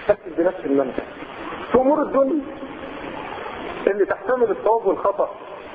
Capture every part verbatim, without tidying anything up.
تكتب بنفس المنهج. في امور الدنيا اللي تحتمل الصواب والخطأ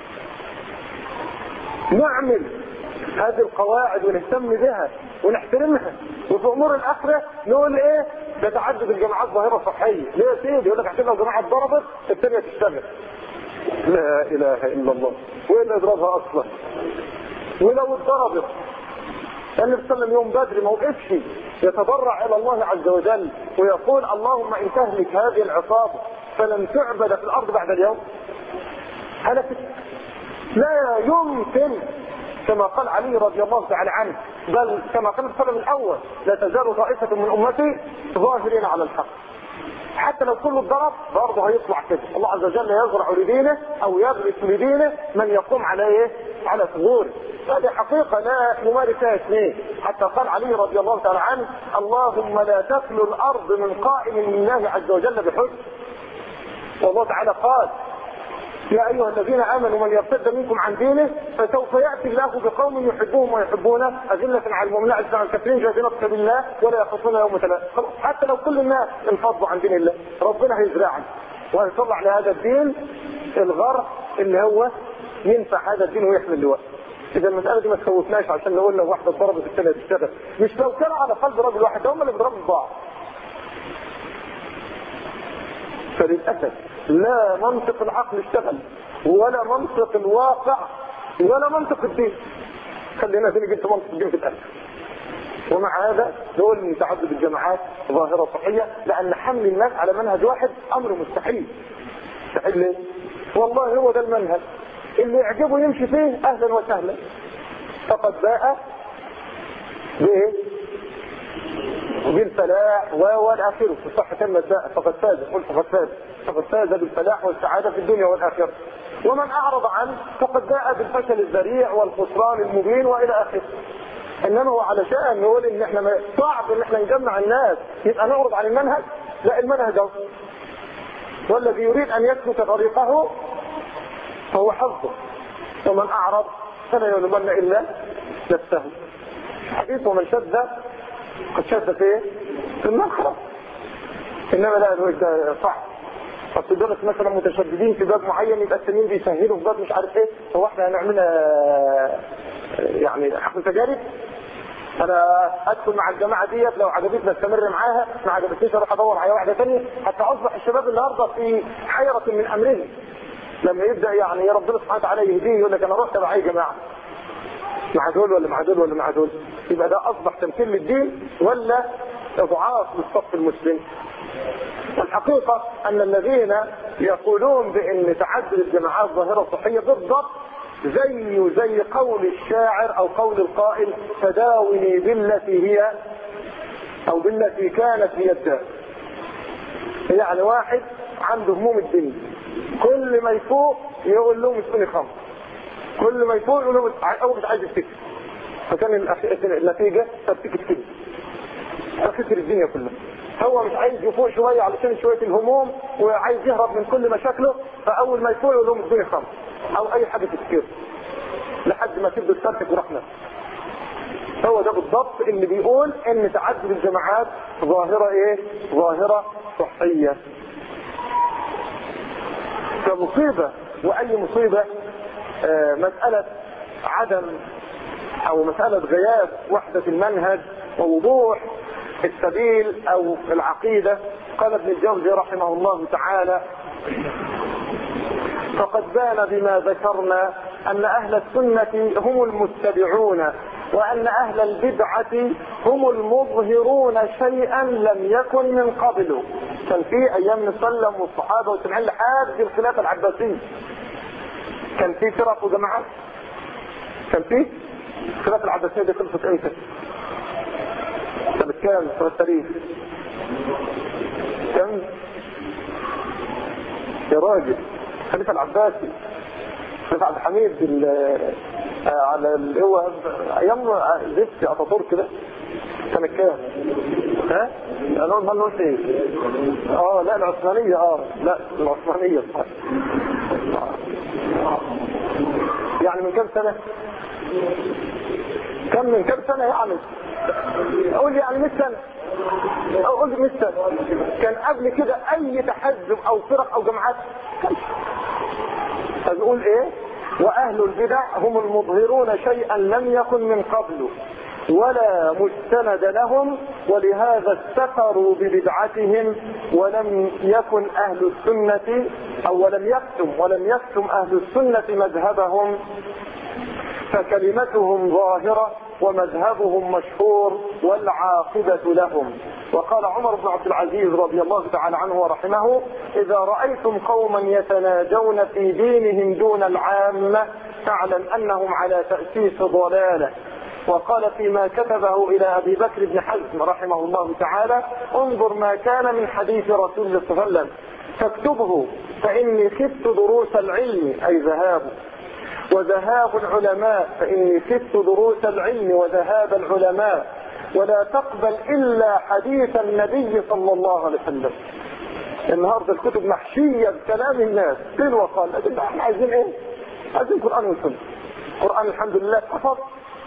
نعمل هذه القواعد ونهتم بها ونحترمها. وفي امور الاخره نقول ايه؟ ده تعدد الجماعات ظاهره صحيه. ليه يا سيدي؟ يقول لك احنا لو جماعه ضربت الثانيه تشتغل. لا اله الا الله. وايه اللي يضربها اصلا؟ ولو اتضربت النبي صلى الله عليه وسلم يوم بدر ما وقفش يتضرع الى الله عز وجل ويقول اللهم ان تهلك هذه العصابه فلن تعبد في الارض بعد اليوم. هلكت. لا يمكن كما قال علي رضي الله تعالى عنه، بل كما قال السلف الاول لا تزال طائفه من امتي ظاهرين على الحق. حتى لو كله اتضرب برضه هيطلع كده. الله عز وجل يزرع لدينه او يغرس لدينه من يقوم على ايه؟ على ثغوره. هذه حقيقه لا نمارس فيها اثنين. حتى قال علي رضي الله تعالى عنه اللهم لا تخلو الارض من قائم لله عز وجل بحج. والله تعالى قال يا أيها الذين آمنوا من يرتد منكم عن دينه فسوف يأتي الله بقوم يحبهم ويحبونه أذلة على المؤمنين عزة عن الكافرين جاهدين في سبيل الله ولا يخافون يوم تلاقى. حتى لو كل الناس انفضوا عن دين الله ربنا هيزرعنا وهيطلع لهذا الدين الغرق اللي هو ينفع هذا الدين ويحمل اللواء. إذا المسألة دي ما تخوفناش عشان نقول لو واحدة ضربت الثانية تشتغل. مش لو كان على قلب رجل واحد هم اللي بيضربوا بعض. فللأسف لا منطق العقل اشتغل ولا منطق الواقع ولا منطق الدين. خلينا تيجي جبت منطق الدين في الآخر. ومع هذا نقول ان تعدد الجماعات ظاهرة صحية لأن حمل الناس على منهج واحد أمر مستحيل. مستحيل ليه؟ والله هو ده المنهج اللي يعجبه يمشي فيه أهلا وسهلا. فقد باء بايه؟ بالفلاح والآخرة. في صحة كلمة باء فقد فاز. قل فقد فاز. فقد فاز بالفلاح والسعادة في الدنيا والآخرة. ومن أعرض عنه فقد باء بالفشل الذريع والخسران المبين وإلى آخره. إنما هو على شأن نقول إن إحنا صعب إن إحنا نجمع الناس يبقى نعرض عن المنهج. لا المنهج هو والذي يريد أن يسلك طريقه فهو حظه. ومن أعرض فلا يلومن إلا نفسه. حديث ومن شد قد شد فيه في المخرج. إنما لا ده صح. فبتدرس مثلا متشددين في باب معين يبقى التانيين بيسهلوا في باب مش عارف ايه. هو احنا هنعملها يعني حقل تجارب. انا ادخل مع الجماعه ديت لو عجبتني استمر معاها، ما عجبتنيش اروح ادور على واحده ثانيه. حتى اصبح الشباب النهارده في حيره من امرهم. لما يبدا يعني ربنا سبحانه وتعالى يهديه يقول لك انا رحت مع اي جماعه مع دول ولا مع دول ولا مع دول. يبقى ده اصبح تمثيل للدين ولا اضعاف للصف المسلم. والحقيقة أن الذين يقولون بأن تعدد الجماعات ظاهرة صحية بالضبط زي زي قول الشاعر أو قول القائل تداوني بالتي هي أو بالتي كانت هي الداء. يعني واحد عنده هموم الدنيا كل ما يفوق يقول لهم اسقني خمر. كل ما يفوق يقول لهم أول مش عايز يفتكر. فكان النتيجة تفتكر كده تفتكر الدنيا كلها. هو مش عايز يفوق شوية علشان شوية الهموم وعايز يهرب من كل مشاكله. فأول ما يفوق يقول لهم الدنيا خمر أو أي حاجة تفكير لحد ما تبدو تسرتك ورحمة. هو ده بالضبط اللي بيقول ان تعدد الجماعات ظاهرة ايه؟ ظاهرة صحية. فمصيبة وأي مصيبة آه مسألة عدم أو مسألة غياب وحدة المنهج ووضوح السبيل أو العقيدة. قال ابن الجوزي رحمه الله تعالى فقد بان بما ذكرنا أن أهل السنة هم المتبعون وأن أهل البدعة هم المظهرون شيئا لم يكن من قبل. كان في أيام نسلم والصحابة والتابعين لحد الخلافة العباسية كان في فرق وجماعات. كان في الخلافة العباسية دي خلصت امتى؟ سنة كام في التاريخ؟ كم؟ يا راجل الخليفة العباسي الخليفة عبد الحميد على اللي هو ايام زفت اتاتورك كده سنة كام؟ ها؟ انا ما نقولش ايه؟ اه لا العثمانية اه لا العثمانية صح. يعني من كم سنة؟ كم من كم سنة يعني؟ اقول يعني مية سنة، اقول مية سنة. كان قبل كده اي تحزب او فرق او جماعات؟ فبيقول ايه؟ واهل البدع هم المظهرون شيئا لم يكن من قبل ولا مستند لهم، ولهذا استتروا ببدعتهم، ولم يكن اهل السنة او ولم يكتم ولم يكتم اهل السنة مذهبهم، فكلمتهم ظاهرة ومذهبهم مشهور والعاقبة لهم. وقال عمر بن عبد العزيز رضي الله تعالى عنه ورحمه: إذا رأيتم قوما يتناجون في دينهم دون العامة فاعلم أنهم على تأسيس ضلالة. وقال فيما كتبه إلى أبي بكر بن حزم رحمه الله تعالى: انظر ما كان من حديث رسول الله صلى الله عليه وسلم فاكتبه فإني خفت دروس العلم، أي ذهاب وذهاب العلماء، فإني خفت دروس العلم وذهاب العلماء، ولا تقبل إلا حديث النبي صلى الله عليه وسلم. النهارده الكتب محشية بكلام الناس قيل وقال. احنا عايزين ايه؟ عايزين قرآن وسنة. قرآن الحمد لله حفظ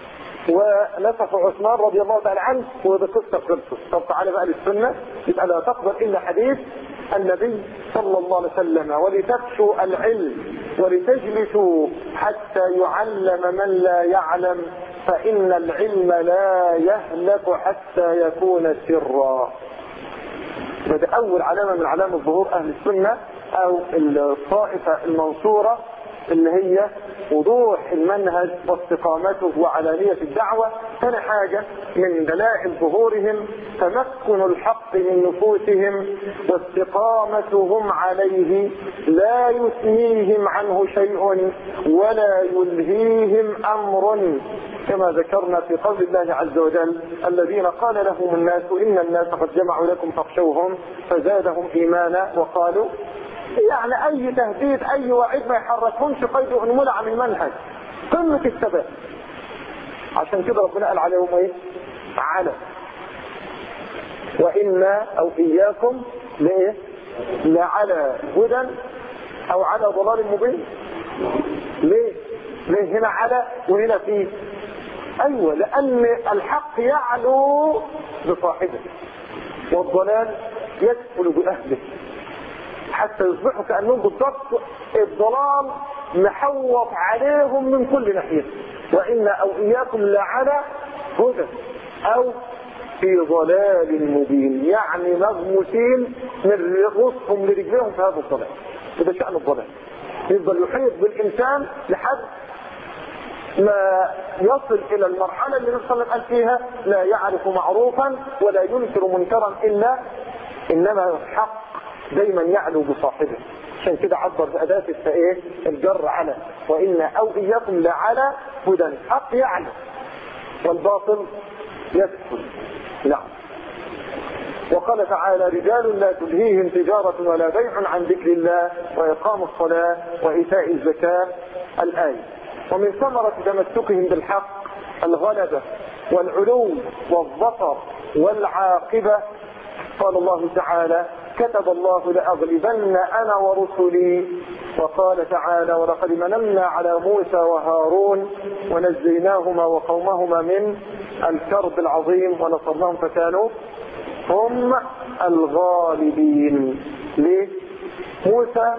ونسخ عثمان رضي الله تعالى عنه وبقصة قصة. طب تعالى بقى للسنة، يبقى لا تقبل إلا حديث النبي صلى الله عليه وسلم، ولتفشوا العلم ولتجلسوا حتى يعلم من لا يعلم، فإن العلم لا يهلك حتى يكون سرا. وده أول علامة من علامة ظهور أهل السنة أو الطائفة المنصورة، اللي هي وضوح المنهج واستقامته وعلانية الدعوة. ثاني حاجة من دلائل ظهورهم تمكن الحق من نفوسهم واستقامتهم عليه، لا يثنيهم عنه شيء ولا يلهيهم أمر، كما ذكرنا في قول الله عز وجل: الذين قال لهم الناس إن الناس قد جمعوا لكم فاخشوهم فزادهم إيمانا وقالوا. يعني اي تهديد اي وعيد ما يحركهمش قيد انملة عن المنهج، قمة الثبات. عشان كده ربنا قال عليهم ايه؟ على وإنا او اياكم ليه؟ لعلى هدى او على ضلال مبين. ليه؟ ليه هنا على وهنا فيه؟ ايوه، لان الحق يعلو بصاحبه والضلال يسفل باهله، حتى يصبحوا كأنهم بالضبط الضلال محوط عليهم من كل ناحية. وإنا أو إياكم لعلى هدى أو في ضلال مبين، يعني مغموسين من رؤوسهم لرجليهم في هذا الضلال. وده شأن الضلال، يفضل يحيط بالإنسان لحد ما يصل إلى المرحلة اللي النبي صلى الله عليه وسلم قال فيها: لا يعرف معروفا ولا ينكر منكرا إلا إنما الحق دايما يعلو بصاحبه. عشان كده عبر بأداة ايه؟ الجر على. وإن أو إياكم لعلى هدى، حق يعلو والباطل يسفل. نعم. وقال تعالى: رجال لا تلهيهم تجارة ولا بيع عن ذكر الله وإقام الصلاة وإيتاء الزكاة. الآية. ومن ثمرة تمسكهم بالحق الغلبة والعلو والظفر والعاقبة. قال الله تعالى: كتب الله لأغلبن أنا ورسلي. وقال تعالى: ولقد مننا على موسى وهارون ونجيناهما وقومهما من الكرب العظيم ونصرناهم فكانوا هم الغالبين. ليه؟ موسى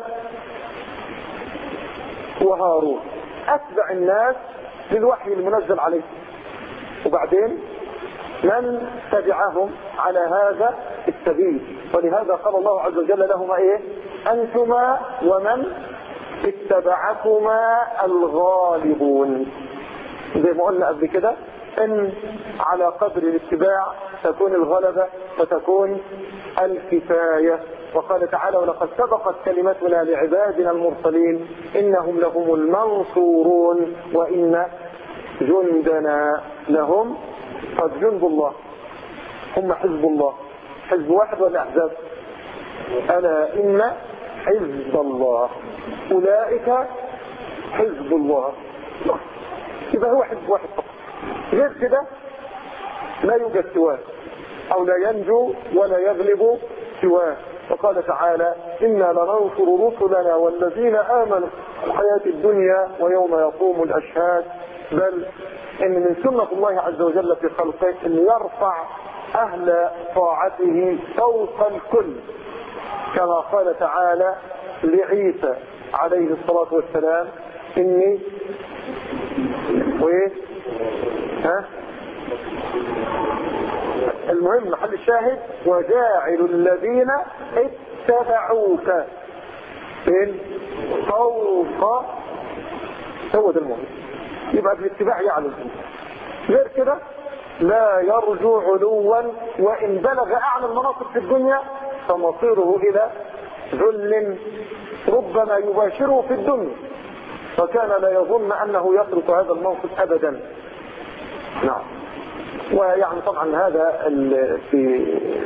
وهارون أتبع الناس للوحي المنزل عليه، وبعدين من تبعهم على هذا السبيل. ولهذا قال الله عز وجل لهما ايه؟ انتما ومن اتبعكما الغالبون. زي ما قلنا قبل كده ان على قدر الاتباع تكون الغلبة وتكون الكفاية. وقال تعالى: ولقد سبقت كلمتنا لعبادنا المرسلين انهم لهم المنصورون وان جندنا لهم. قد جند الله، هم حزب الله. حزب واحد ولا احزاب؟ الا ان حزب الله اولئك حزب الله. يبقى هو حزب واحد فقط، غير كده لا يوجد سواه، او لا ينجو ولا يغلب سواه. وقال تعالى: إنا لننصر رسلنا والذين آمنوا في الحياة الدنيا ويوم يقوم الأشهاد. بل ان من سنة الله عز وجل في خلقه ان يرفع اهل طاعته فوق الكل، كما قال تعالى لعيسى عليه الصلاة والسلام اني وايه ها المهم محل الشاهد وجاعل الذين اتبعوك فين فوق، هو ده المهم. يبقى الاتباع يعلو الانسان، غير كده لا يرجو علوا، وان بلغ اعلى المناصب في الدنيا فمصيره الى ذل ربما يباشره في الدنيا، فكان لا يظن انه يترك هذا الموقف ابدا. نعم. ويعني طبعا هذا في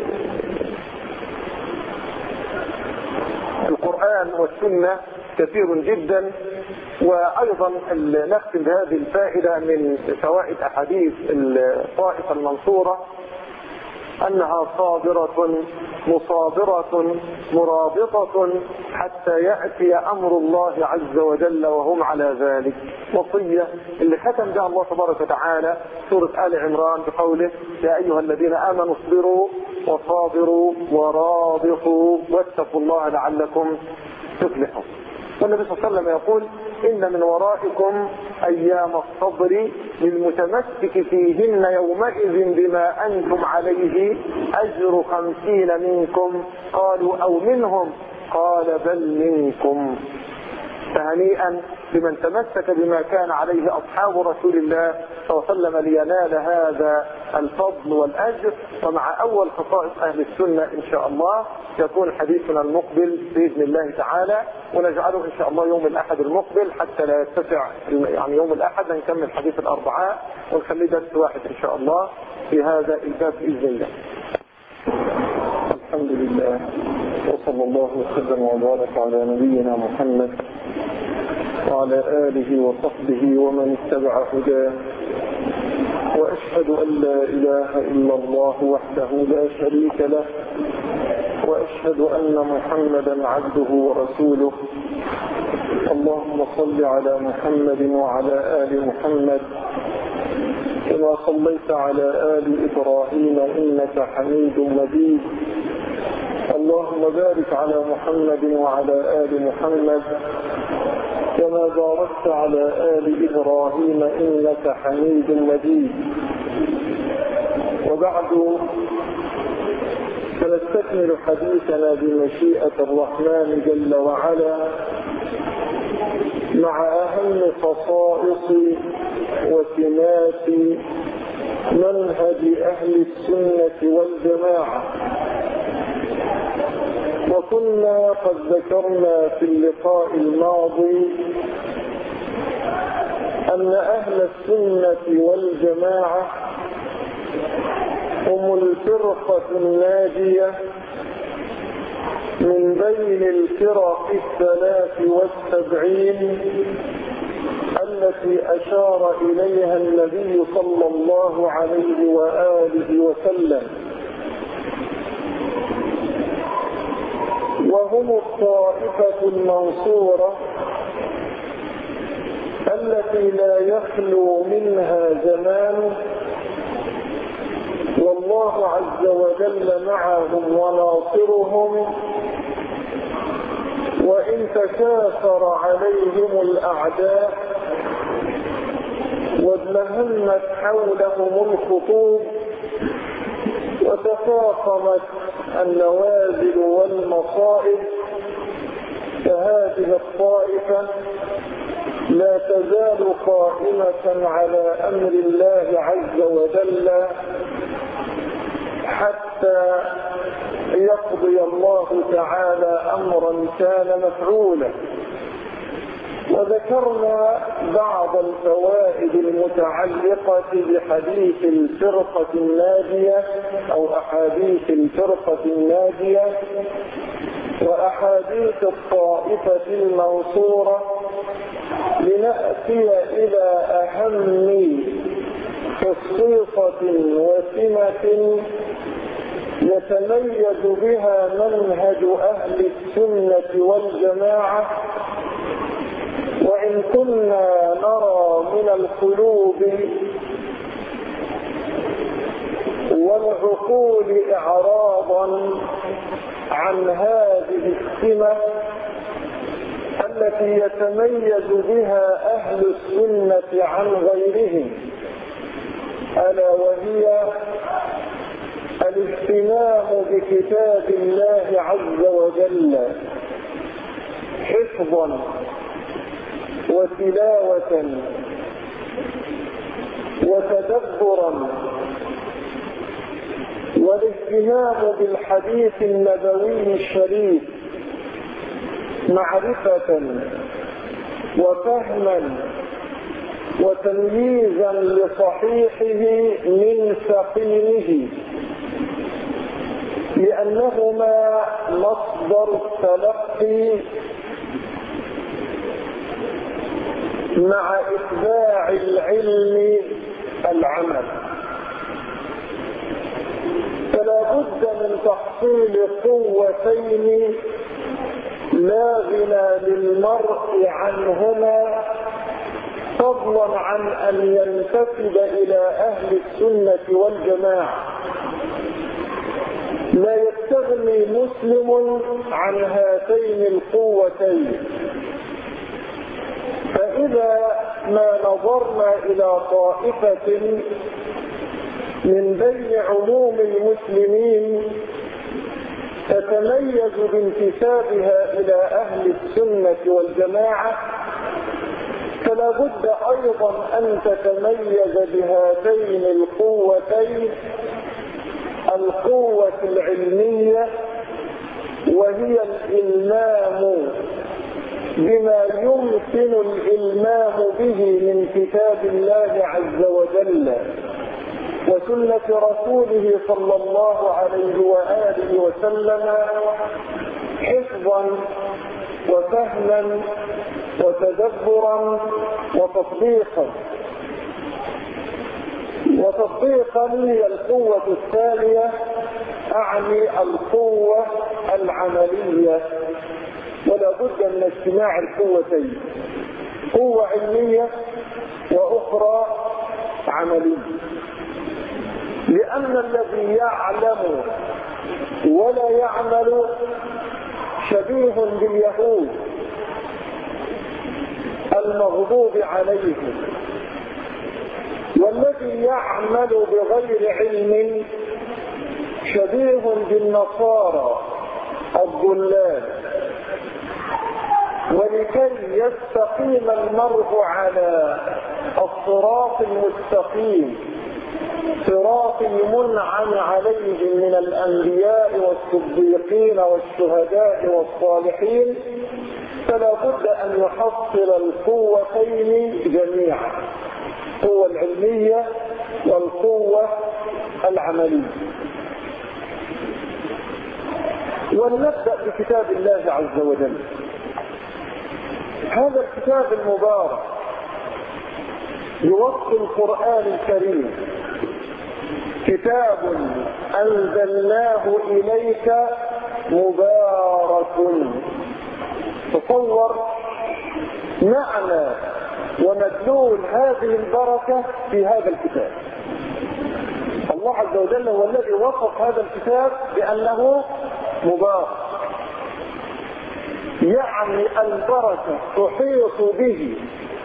القرآن والسنة كثير جدا. وأيضا نختم بهذه الفائدة من فوائد أحاديث الطائفة المنصورة أنها صابرة مصابرة مرابطة حتى يأتي أمر الله عز وجل وهم على ذلك. وصية اللي ختم بها الله تبارك وتعالى سورة آل عمران بقوله يا أيها الذين آمنوا اصبروا وصابروا ورابطوا واتقوا الله لعلكم تفلحون. والنبي صلى الله عليه وسلم يقول إن من ورائكم أيام الصبر للمتمسك فيهن يومئذ بما أنتم عليه أجر خمسين منكم قالوا أو منهم قال بل منكم. فهنيئا لمن تمسك بما كان عليه أصحاب رسول الله صلى الله عليه وسلم لينال هذا الفضل والأجر. ومع أول خصائص أهل السنة إن شاء الله يكون حديثنا المقبل بإذن الله تعالى، ونجعله إن شاء الله يوم الأحد المقبل حتى لا يتسع يعني يوم الأحد نكمل حديث الأربعاء ونخلي درس واحد إن شاء الله في هذا الباب بإذن الله. الحمد لله وصلى الله وسلم وبارك على نبينا محمد وعلى آله وصحبه ومن اتبع هداه، وأشهد أن لا إله إلا الله وحده لا شريك له، وأشهد أن محمدا عبده ورسوله. اللهم صل على محمد وعلى آل محمد كما صليت على آل إبراهيم إنك حميد مجيد. اللهم بارك على محمد وعلى آل محمد كما باركت على آل إبراهيم إنك حميد مجيد. وبعد سنستكمل حديثنا بمشيئة الرحمن جل وعلا مع أهم خصائص وسمات منهج أهل السنة والجماعة. وكنا قد ذكرنا في اللقاء الماضي أن أهل السنة والجماعة هم الفرقة الناجية من بين الفرق الثلاث والسبعين التي أشار إليها النبي صلى الله عليه وآله وسلم، وهم الطائفة المنصورة التي لا يخلو منها زمان والله عز وجل معهم وناصرهم، وإن تكاثر عليهم الأعداء وازدهمت حولهم الخطوب وتفاقمت النوازل والمصائب، فهذه الطائفة لا تزال قائمة على أمر الله عز وجل حتى يقضي الله تعالى أمرا كان مفعولا. وذكرنا بعض الفوائد المتعلقة بحديث الفرقة الناجية أو أحاديث الفرقة الناجية وأحاديث الطائفة المنصورة، لنأتي إلى أهم خصيصة وسمة يتميز بها منهج أهل السنة والجماعة. وإن كنا نرى من القلوب العقول إعراضا عن هذه السمة التي يتميز بها أهل السنة عن غيرهم، ألا وهي الاهتمام بكتاب الله عز وجل حفظا وتلاوة وتدبرا، والاهتمام بالحديث النبوي الشريف معرفة وفهما وتمييزا لصحيحه من سقيمه، لأنهما مصدر التلقي مع إتباع العلم العمل. فلا بد من تحصيل قوتين لا غنى للمرء عنهما، فضلا عن أن ينتسب إلى أهل السنة والجماعة. لا يستغني مسلم عن هاتين القوتين. فإذا ما نظرنا إلى طائفة من بين عموم المسلمين تتميز بانتسابها إلى أهل السنة والجماعة، فلا بد أيضا أن تتميز بهاتين القوتين: القوة العلمية، وهي الإلمام بما يمكن الإلمام به من كتاب الله عز وجل وسنة رسوله صلى الله عليه وآله وسلم، حفظا وفهما وتدبرا وتطبيقا. وتطبيقا هي القوة الثانية، أعني القوة العملية. ولا بد من اجتماع القوتين: قوة علمية وأخرى عملية. لأن الذي يعلم ولا يعمل شبيه باليهود المغضوب عليهم، والذي يعمل بغير علم شبيه بالنصارى الضلال. ولكي يستقيم المرء على الصراط المستقيم، صراط المنعم عليهم من الأنبياء والصديقين والشهداء والصالحين، فلا بد أن يحصل القوتين جميعا: القوة العلمية والقوة العملية. ولنبدأ بكتاب الله عز وجل. هذا الكتاب المبارك بوصف القرآن الكريم: كتاب أنزلناه إليك مبارك. تصور معنى ومدلول هذه البركة في هذا الكتاب. الله عز وجل هو الذي وصف هذا الكتاب بأنه مبارك، يعني البركة تحيط به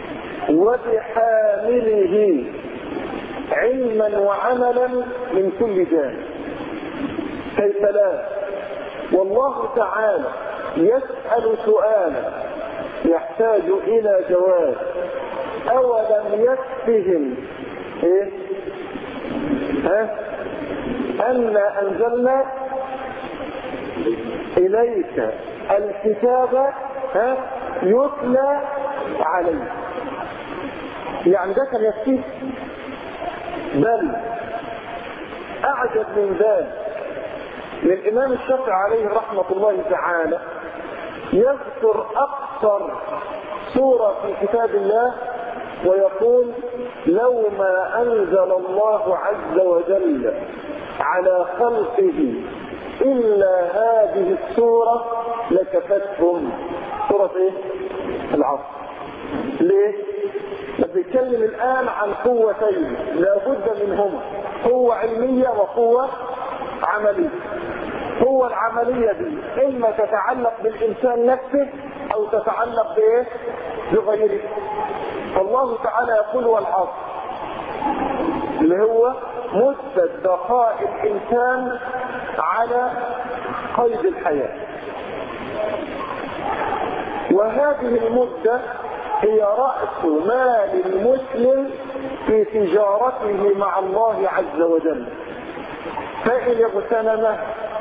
وبحامله علما وعملا من كل جانب. كيف لا؟ والله تعالى يسأل سؤالا يحتاج إلى جواب: أولم يكفهم إيه؟ ها؟ أنا أنزلنا إليك الكتاب ها يتلى عليك. يعني ده كان يكفيك؟ بل أعجب من ذلك، للإمام الشافعي عليه رحمة الله تعالى يذكر أكثر سورة في كتاب الله ويقول: لو ما أنزل الله عز وجل على خلقه إلا هذه السورة لكفتهم. سورة إيه؟ العصر. ليه؟ بيتكلم الآن عن قوتين لا بد منهما: قوة علمية وقوة عملية. القوة العملية دي إما تتعلق بالإنسان نفسه أو تتعلق بإيه؟ بغيره. فالله تعالى يقول والعصر، اللي هو مدة بقاء الإنسان على قيد الحياة، وهذه المدة هي رأس مال المسلم في تجارته مع الله عز وجل. فإن اغتنمه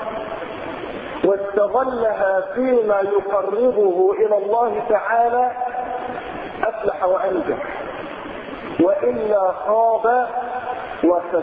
واستغلها فيما يقربه إلى الله تعالى أفلح وأنجح، وإلا خاب وخسر.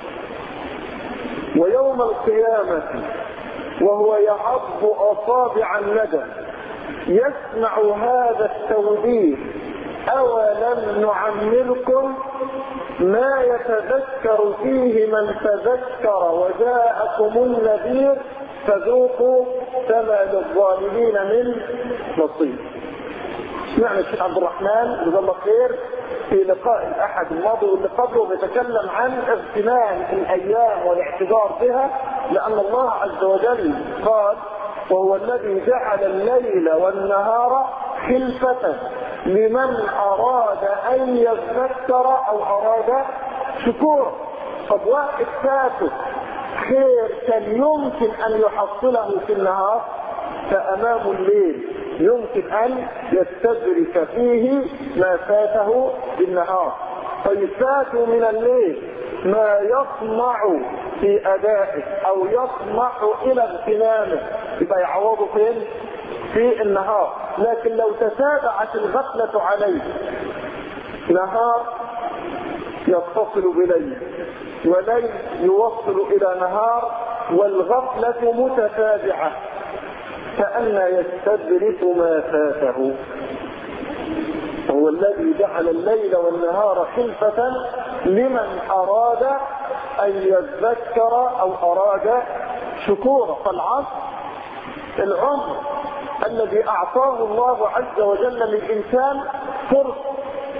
ويوم القيامة وهو يعض أصابع الندم يسمع هذا التوبيخ: أولم نعمركم ما يتذكر فيه من تذكر وجاءكم النذير فذوقوا فما للظالمين من نصير. سمعنا الشيخ عبد الرحمن جزاه الله خير في لقاء الأحد الماضي واللي قبله بيتكلم عن اغتنام الأيام والاعتذار بها، لأن الله عز وجل قال: وهو الذي جعل الليل والنهار خلفة لمن أراد أن يذكر أو أراد شكورا. قد واحد فاته خير كان يمكن أن يحصله في النهار، فأمام الليل يمكن أن يستدرك فيه ما فاته بالنهار، فيفات من الليل ما يطمع في أدائه أو يطمع إلى اغتنامه، يبقى يعوضه فين؟ في النهار. لكن لو تتابعت الغفلة عليه نهار يتصل بليل وليل يوصل إلى نهار والغفلة متتابعة، فأنا يستدرك ما فاته. هو الذي جعل الليل والنهار خلفة لمن أراد أن يذكر أو أراد شكورا. فالعصر العمر الذي أعطاه الله عز وجل للإنسان فرصة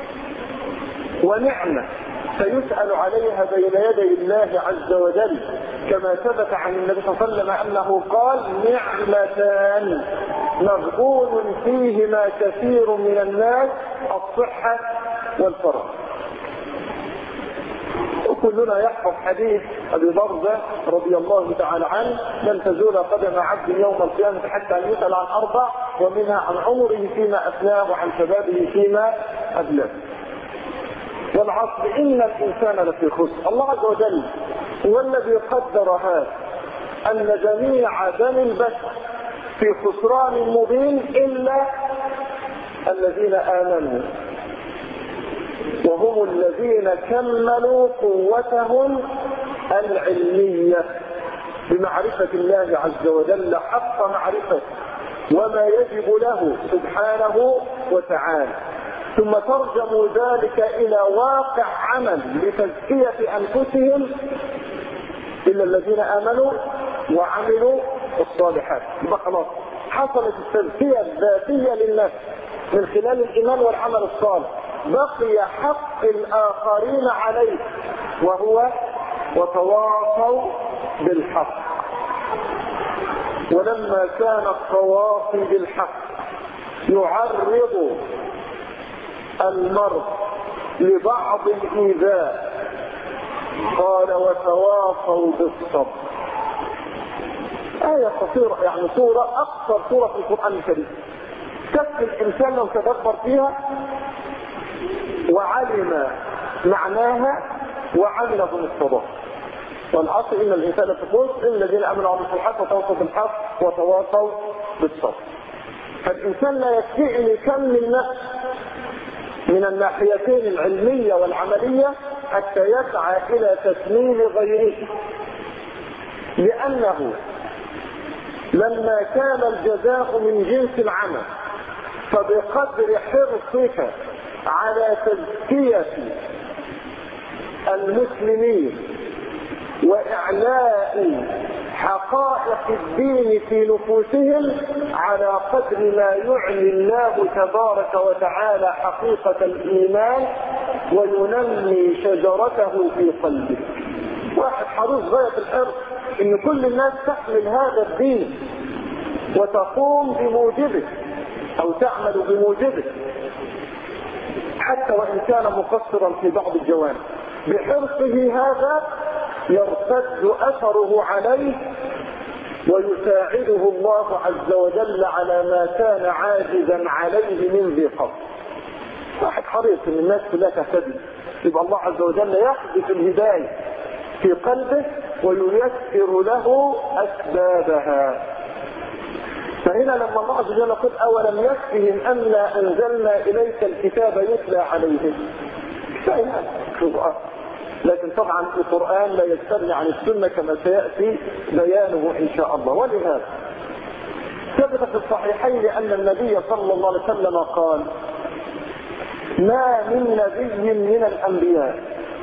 ونعمة سيسأل عليها بين يدي الله عز وجل، كما ثبت عن النبي صلى الله عليه وسلم أنه قال: نعمتان مغبون فيهما كثير من الناس، الصحة والفراغ. وكلنا يحفظ حديث أبي برزة رضي الله تعالى عنه: لن تزول قدم عبد يوم القيامة حتى أن يسأل عن أربع، ومنها عن عمره فيما أفناه وعن شبابه فيما أبلاه. والعصر إن الإنسان لفي خسر. الله عز وجل هو الذي قدر هذا، أن جميع بني البشر في خسران مبين إلا الذين آمنوا، وهم الذين كملوا قوتهم العلمية بمعرفة الله عز وجل حق معرفة وما يجب له سبحانه وتعالى، ثم ترجموا ذلك إلى واقع عمل لتزكية أنفسهم إلا الذين آمنوا وعملوا الصالحات. يبقى خلاص حصلت التزكية الذاتية للنفس من خلال الإيمان والعمل الصالح. بقي حق الآخرين عليه، وهو وتواصوا بالحق. ولما كان التواصي بالحق يعرض المرء لبعض الإيذاء قال: وتواصوا بالصبر. آية قصيرة، يعني سورة أقصر سورة في القرآن الكريم، تكفي الإنسان لو تدبر فيها وعلم معناها وعمل بالصبر. والعصر إن الإنسان لفي خسر إلا الذين آمنوا وعملوا الصالحات وتواصوا بالحق وتواصوا بالصبر. فالإنسان لا يكفي أن يكمل نفسه من الناحيتين العلمية والعملية حتى يسعى إلى تكميل غيره، لأنه لما كان الجزاء من جنس العمل فبقدر حرصك على تزكية المسلمين وإعلاء حقائق الدين في نفوسهم على قدر ما يعلي الله تبارك وتعالى حقيقة الإيمان وينمي شجرته في قلبك. واحد حريص غاية الحرص ان كل الناس تحمل هذا الدين وتقوم بموجبه او تعمل بموجبه حتى وان كان مقصرا في بعض الجوانب. بحرصه هذا يرتد اثره عليه ويساعده الله عز وجل على ما كان عاجزا عليه من ذي قبل. واحد حريص ان الناس كلها تهتدي، يبقى الله عز وجل يحدث الهدايه في قلبه وييسر له اسبابها. فهنا لما الله عز وجل يقول اولم يكفهم انا انزلنا اليك الكتاب يتلى عليهم، كفايه القران. لكن طبعا القران لا يستغني عن السنه كما سياتي بيانه ان شاء الله. ولهذا ثبت في الصحيحين ان النبي صلى الله عليه وسلم قال: ما من نبي من الانبياء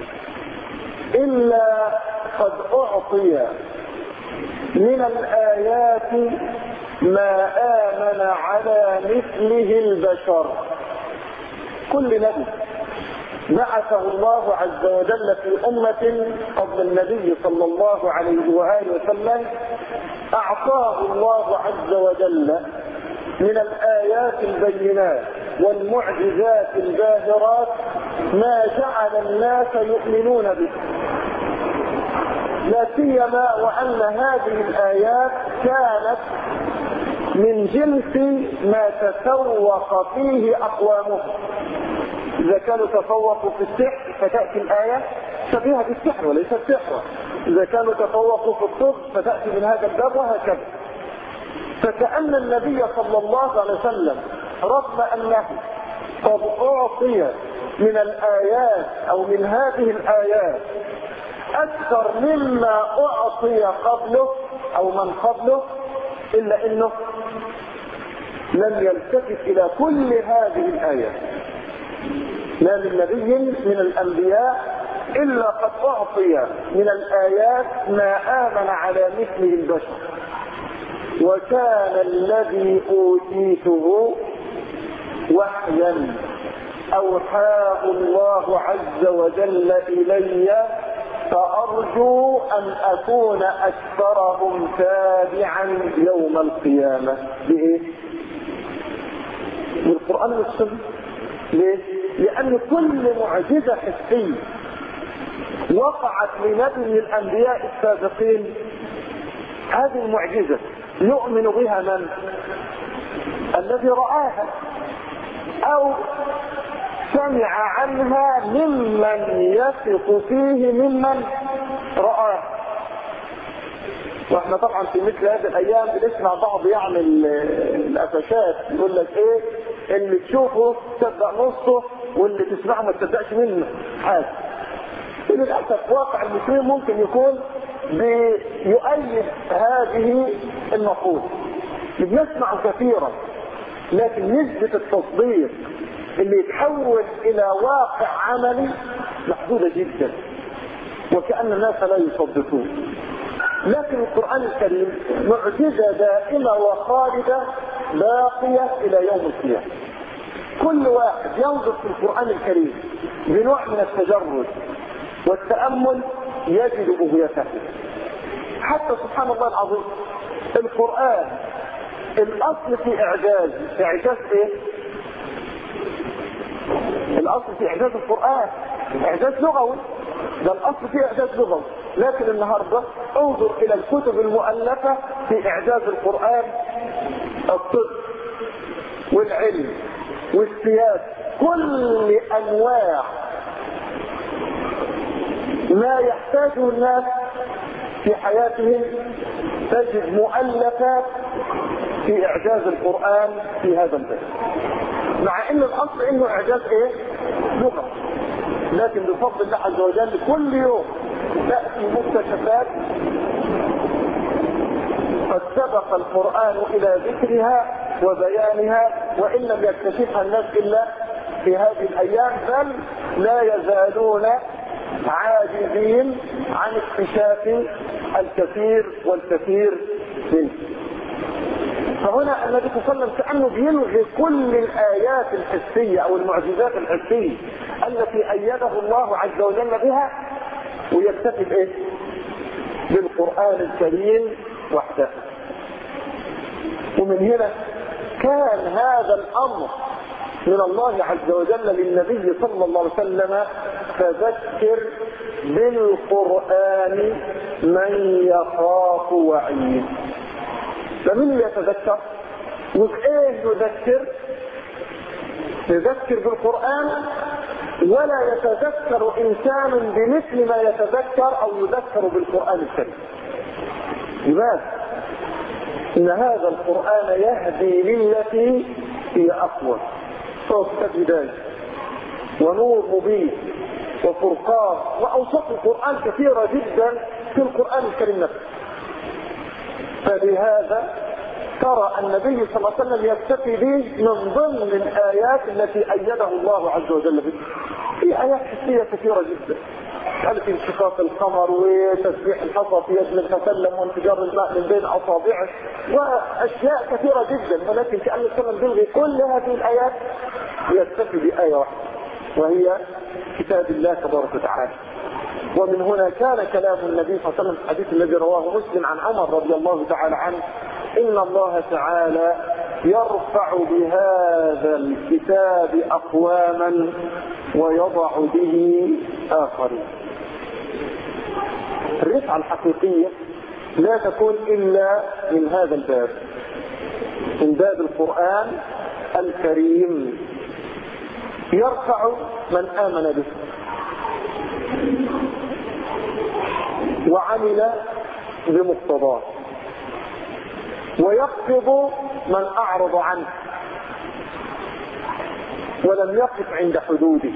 الا قد اعطي من الايات ما آمن على مثله البشر. كل نبي بعثه الله عز وجل في أمة قبل النبي صلى الله عليه وآله وسلم أعطاه الله عز وجل من الآيات البينات والمعجزات الباهرات ما جعل الناس يؤمنون به، لا سيما وأن هذه الآيات كانت من جنس ما تفوق فيه أقوامهم. إذا كانوا تفوقوا في السحر فتأتي الآية شبيهة بالسحر وليس السحر، إذا كانوا تفوقوا في الطب فتأتي من هذا الباب، وهكذا. فكأن النبي صلى الله عليه وسلم رغم أنه قد أعطي من الآيات أو من هذه الآيات أكثر مما أعطي قبله أو من قبله، إلا أنه لم يلتفت إلى كل هذه الآيات. ما من نبي من الأنبياء إلا قد أعطي من الآيات ما آمن على مثله البشر. وكان الذي أوتيته وحيا أوحاه الله عز وجل إلي، فأرجو أن أكون أكثرهم تابعا يوم القيامة. بإيه؟ بالقرآن والسنة. ليه؟ لأن كل معجزة حسية وقعت لنبي من الأنبياء السابقين، هذه المعجزة يؤمن بها من؟ الذي رآها أو سمع عنها ممن يثق فيه ممن رآه. واحنا طبعا في مثل هذه الايام بنسمع بعض يعمل القفشات، يقول لك ايه اللي تشوفه تصدق نصه واللي تسمعه ما تصدقش منه حاجه. للاسف واقع المسلمين ممكن يكون بيؤيد هذه النقول. بنسمع كثيرا لكن نسبة التصديق اللي يتحول الى واقع عملي محدودة جدا، وكأن الناس لا يصدقون. لكن القرآن الكريم معجزة دائمة وخالدة باقية الى يوم القيامة. كل واحد ينظر في القرآن الكريم بنوع من التجرد والتأمل يجد بغيته. حتى سبحان الله العظيم القرآن الاصل في اعجاز، اعجاز ايه؟ الاصل في اعجاز القرآن اعجاز لغوي، ده الاصل في اعجاز لغوي. لكن النهاردة انظر الى الكتب المؤلفة في اعجاز القرآن، الطب والعلم والسياسة، كل انواع ما يحتاجه الناس في حياتهم تجد مؤلفات في اعجاز القرآن في هذا الباب، مع ان الاصل انه اعجاز ايه؟ لغة. لكن بفضل الله عز وجل كل يوم تأتي مكتشفات قد سبق القرآن الى ذكرها وبيانها، وان لم يكتشفها الناس الا في هذه الايام، بل لا يزالون عاجزين عن اكتشاف الكثير والكثير منه. فهنا النبي صلى الله عليه وسلم كأنه بيلغي كل الآيات الحسية أو المعجزات الحسية التي أيده الله عز وجل بها، ويكتفي بإيه؟ بالقرآن الكريم وحده. ومن هنا كان هذا الأمر من الله عز وجل للنبي صلى الله عليه وسلم: فذكر بالقرآن من يخاف وعيد. فمن يتذكر؟ وبإيه يذكر؟ يذكر بالقرآن، ولا يتذكر إنسان بمثل ما يتذكر أو يذكر بالقرآن الكريم. لماذا؟ إن هذا القرآن يهدي للتي هي أقوى. صوت هداية ونور مبين وفرقان وأوصاف القرآن كثيرة جدا في القرآن الكريم نفسه. فلهذا ترى النبي صلى الله عليه وسلم يكتفي به من ضمن الآيات التي أيده الله عز وجل به. في آيات حسية كثيرة جدا، قالت انشقاق القمر وتسبيح الحصى في يد من تسلم وانفجار الماء من بين أصابعه وأشياء كثيرة جدا، ولكن كأن السلام بيلغي كل هذه الآيات ويكتفي بآية واحدة وهي كتاب الله تبارك وتعالى. ومن هنا كان كلام النبي صلى الله عليه وسلم في الحديث الذي رواه مسلم عن عمر رضي الله تعالى عنه: إن الله تعالى يرفع بهذا الكتاب أقواما ويضع به آخرين. الرفعة الحقيقية لا تكون إلا من هذا الباب، من باب القرآن الكريم. يرفع من آمن به وعمل بمقتضاه، ويخفض من أعرض عنه ولم يقف عند حدوده.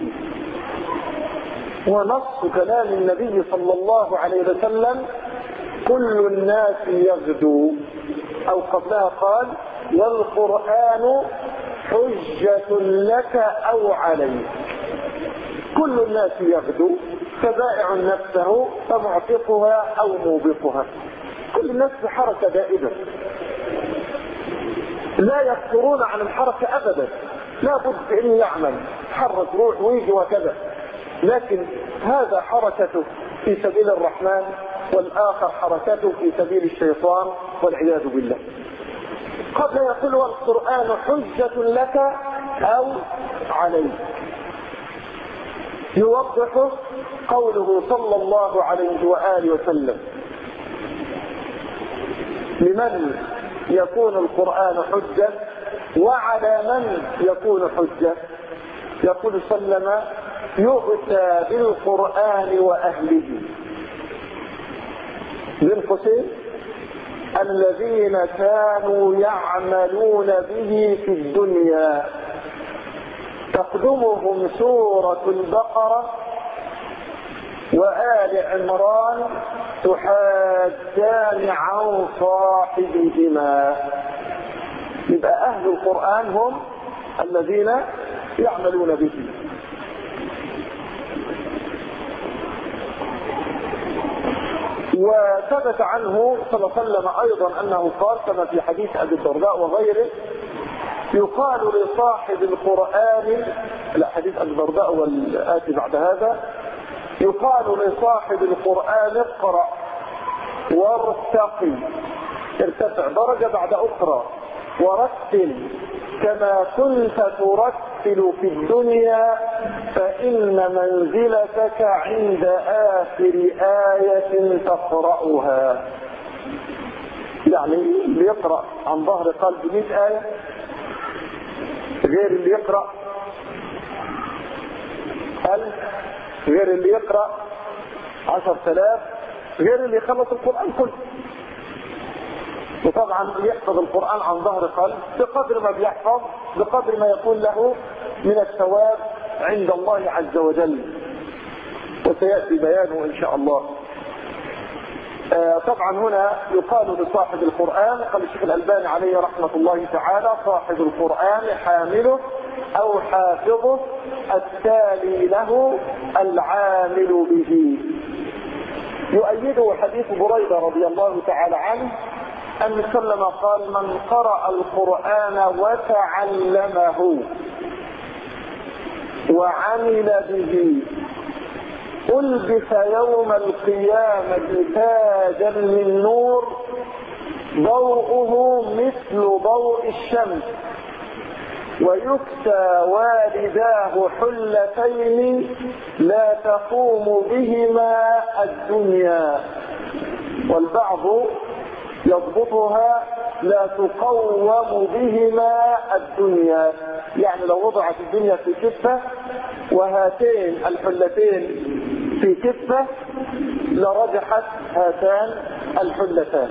ونص كلام النبي صلى الله عليه وسلم: كل الناس يغدو، أو قبلها قال: والقرآن حجة لك أو عليك. كل الناس يغدو، فبائع نفسه فمعتقها أو موبقها. كل الناس في حركة دائمة، لا يفترون عن الحركة أبدا، لا بد أن يعمل، حرك روح ويجي وكذا، لكن هذا حركته في سبيل الرحمن والآخر حركته في سبيل الشيطان والعياذ بالله. قد يقول: والقرآن حجة لك أو عليك. يوضح قوله صلى الله عليه وآله وسلم: لمن يكون القرآن حجة وعلى من يكون حجة؟ يقول صلى الله عليه وسلم: يؤتى بالقرآن وأهله. بالقسم الذين كانوا يعملون به في الدنيا، تقدمهم سورة البقرة وآل عمران تحاجان عن صاحبهما. يبقى أهل القرآن هم الذين يعملون به. وثبت عنه صلى الله عليه وسلم أيضا أنه قال كما في حديث أبي الدرداء وغيره: يقال لصاحب القرآن، لا حديث أبي الدرداء والآتي بعد هذا، يقال لصاحب القرآن: اقرأ وارتقي، ارتفع درجة بعد أخرى، ورتل كما كنت ترتل في الدنيا، فإن منزلتك عند آخر آية تقرأها. يعني اللي يقرأ عن ظهر قلب مئة آية غير اللي يقرأ ألف، غير اللي يقرأ عشر ثلاث، غير اللي يخلص القرآن كله. وطبعا يحفظ القرآن عن ظهر قلب بقدر ما بيحفظ بقدر ما يكون له من الثواب عند الله عز وجل، وسيأتي بيانه إن شاء الله. آه طبعا هنا يقال لصاحب القرآن، قال الشيخ الألباني عليه رحمة الله تعالى: صاحب القرآن حامله أو حافظه التالي له العامل به. يؤيده حديث بريدة رضي الله تعالى عنه أن سلم قال: من قرأ القرآن وتعلمه وعمل به ألبس يوم القيامة تاجا من نور ضوءه مثل ضوء الشمس، ويكسى والداه حلتين لا تقوم بهما الدنيا، والبعض يضبطها لا تقوم بهما الدنيا. يعني لو وضعت الدنيا في كفة وهاتين الحلتين في كفة لرجحت هاتان الحلتان.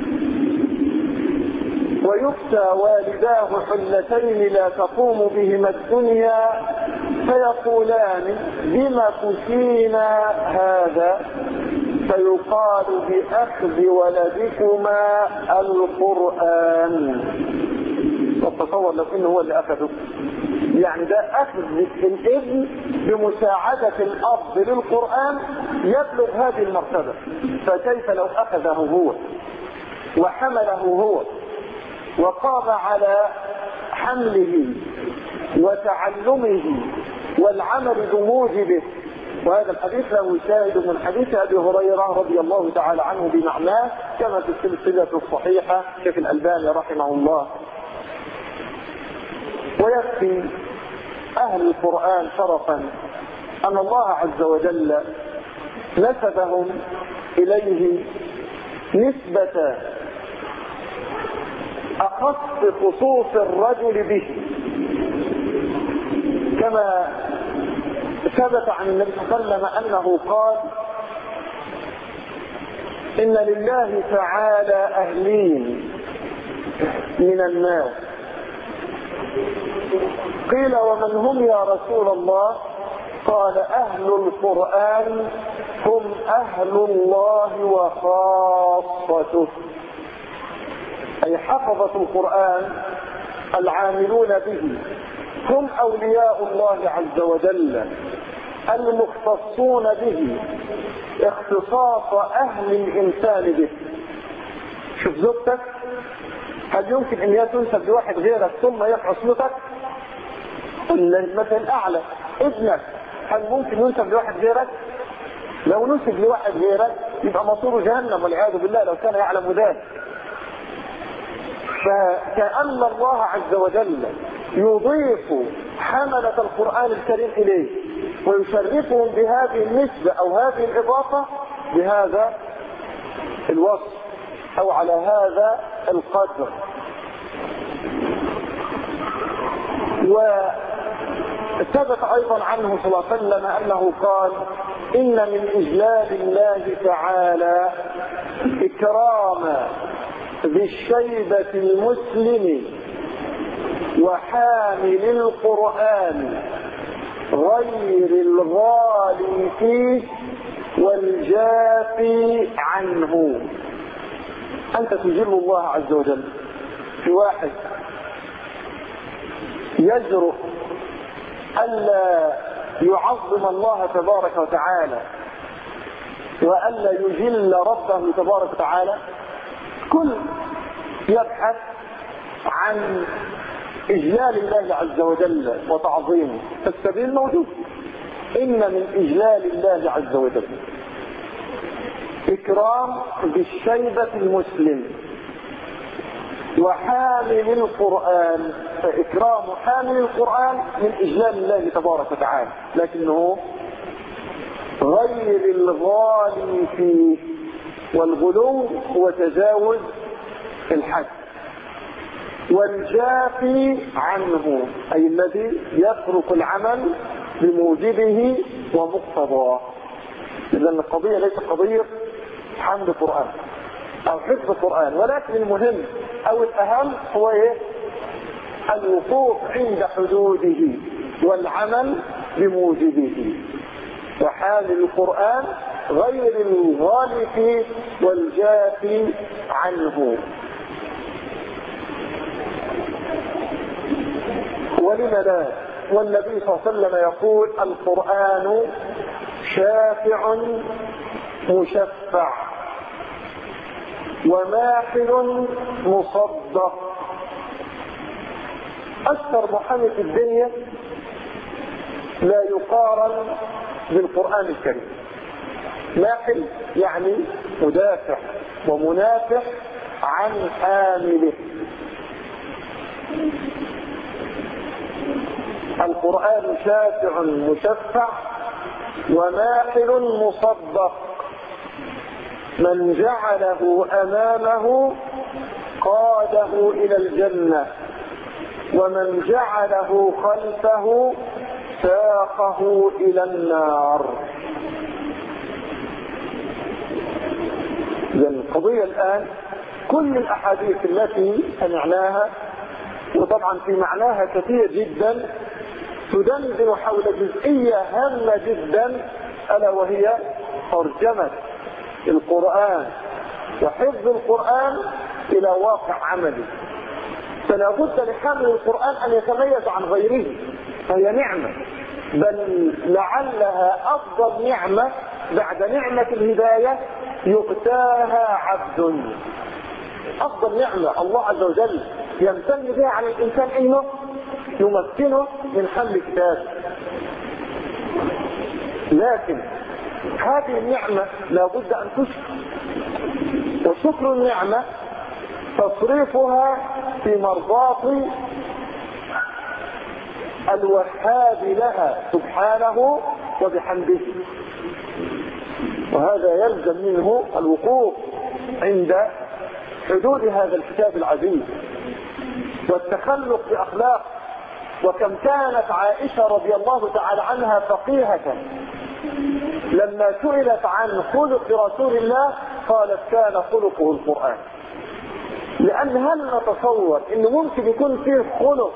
ويكسى والداه حلتين لا تقوم بهما الدنيا فيقولان بما كسينا هذا؟ فيقال بأخذ ولدكما القرآن. وتصور لو انه هو اللي اخذه، يعني ده اخذ الابن بمساعدة الاب للقرآن يبلغ هذه المرتبة، فكيف لو اخذه هو وحمله هو وقام على حمله وتعلمه والعمل بموجبه. وهذا الحديث له شاهد من حديث ابي هريره رضي الله تعالى عنه بمعناه كما في السلسله الصحيحه شيخ الالباني رحمه الله. ويكفي اهل القرآن شرفا ان الله عز وجل نسبهم اليه نسبة اخص خصوص الرجل به، كما ثبت عن النبي صلى الله عليه وسلم انه قال: ان لله تعالى اهلين من الناس. قيل: ومن هم يا رسول الله؟ قال: اهل القرآن هم اهل الله وخاصته، اي حفظة القرآن العاملون به هم اولياء الله عز وجل المختصون به اختصاص اهل الانسان به. شوف زوجتك، هل يمكن ان هي تنسب لواحد غيرك ثم يرفع صوتك؟ المثل الاعلى. ابنك هل ممكن ينسب لواحد غيرك؟ لو نسب لواحد غيرك يبقى مصيره جهنم والعياذ بالله لو كان يعلم ذلك. فكأن الله عز وجل يضيف حملة القرآن الكريم إليه ويشرفهم بهذه النسبة أو هذه الإضافة بهذا الوصف أو على هذا القدر. وثبت أيضا عنه صلى الله عليه وسلم أنه قال: إن من إجلال الله تعالى إكرام ذي الشيبة المسلم وحامل القرآن غير الغالي فيه والجافي عنه. أنت تجل الله عز وجل في واحد يجرؤ ألا يعظم الله تبارك وتعالى وألا يجل ربه تبارك وتعالى، كل يبحث عن إجلال الله عز وجل وتعظيمه، فالسبيل موجود. إن من إجلال الله عز وجل إكرام بالشيبة المسلم وحامل القرآن، فإكرام حامل القرآن من إجلال الله تبارك وتعالى، لكنه غير الغالي فيه، والغلو هو تجاوز الحد، والجافي عنه أي الذي يترك العمل بموجبه ومقتضاه. لأن القضية ليست قضية حمد القرآن أو حفظ القرآن، ولكن المهم أو الأهم هو إيه؟ الوقوف عند حدوده والعمل بموجبه. وحامل القرآن غير الغالي فيه والجافي عنه. ولم لا؟ والنبي صلى الله عليه وسلم يقول: القرآن شافع مشفع وماحل مصدق. أكثر محامي في الدنيا لا يقارن بالقرآن الكريم. ماحل يعني مدافع ومنافع عن حامله. القرآن شافع مشفع وماحل مصدق، من جعله أمامه قاده إلى الجنة، ومن جعله خلفه ساقه إلى النار. القضية الآن كل الأحاديث التي سمعناها، وطبعا في معناها كثير جدا، تدندن حول جزئية هامة جدا، ألا وهي ترجمة القرآن وحفظ القرآن إلى واقع عملي. فلا بد لحامل القرآن أن يتميز عن غيره، فهي نعمة، بل لعلها أفضل نعمة بعد نعمة الهداية يؤتاها عبد. أفضل نعمة الله عز وجل يمتن بها على الإنسان إنه يمكنه من حمل كتاب. لكن هذه النعمة لا بد أن تشكر، وشكر النعمة تصريفها في مرضاة الوهاب لها سبحانه وبحمده، وهذا يلزم منه الوقوف عند حدود هذا الكتاب العزيز والتخلق بأخلاق. وكم كانت عائشة رضي الله تعالى عنها فقيهة لما سئلت عن خلق رسول الله قالت كان خلقه القرآن. لأن هل نتصور إنه ممكن يكون فيه خلق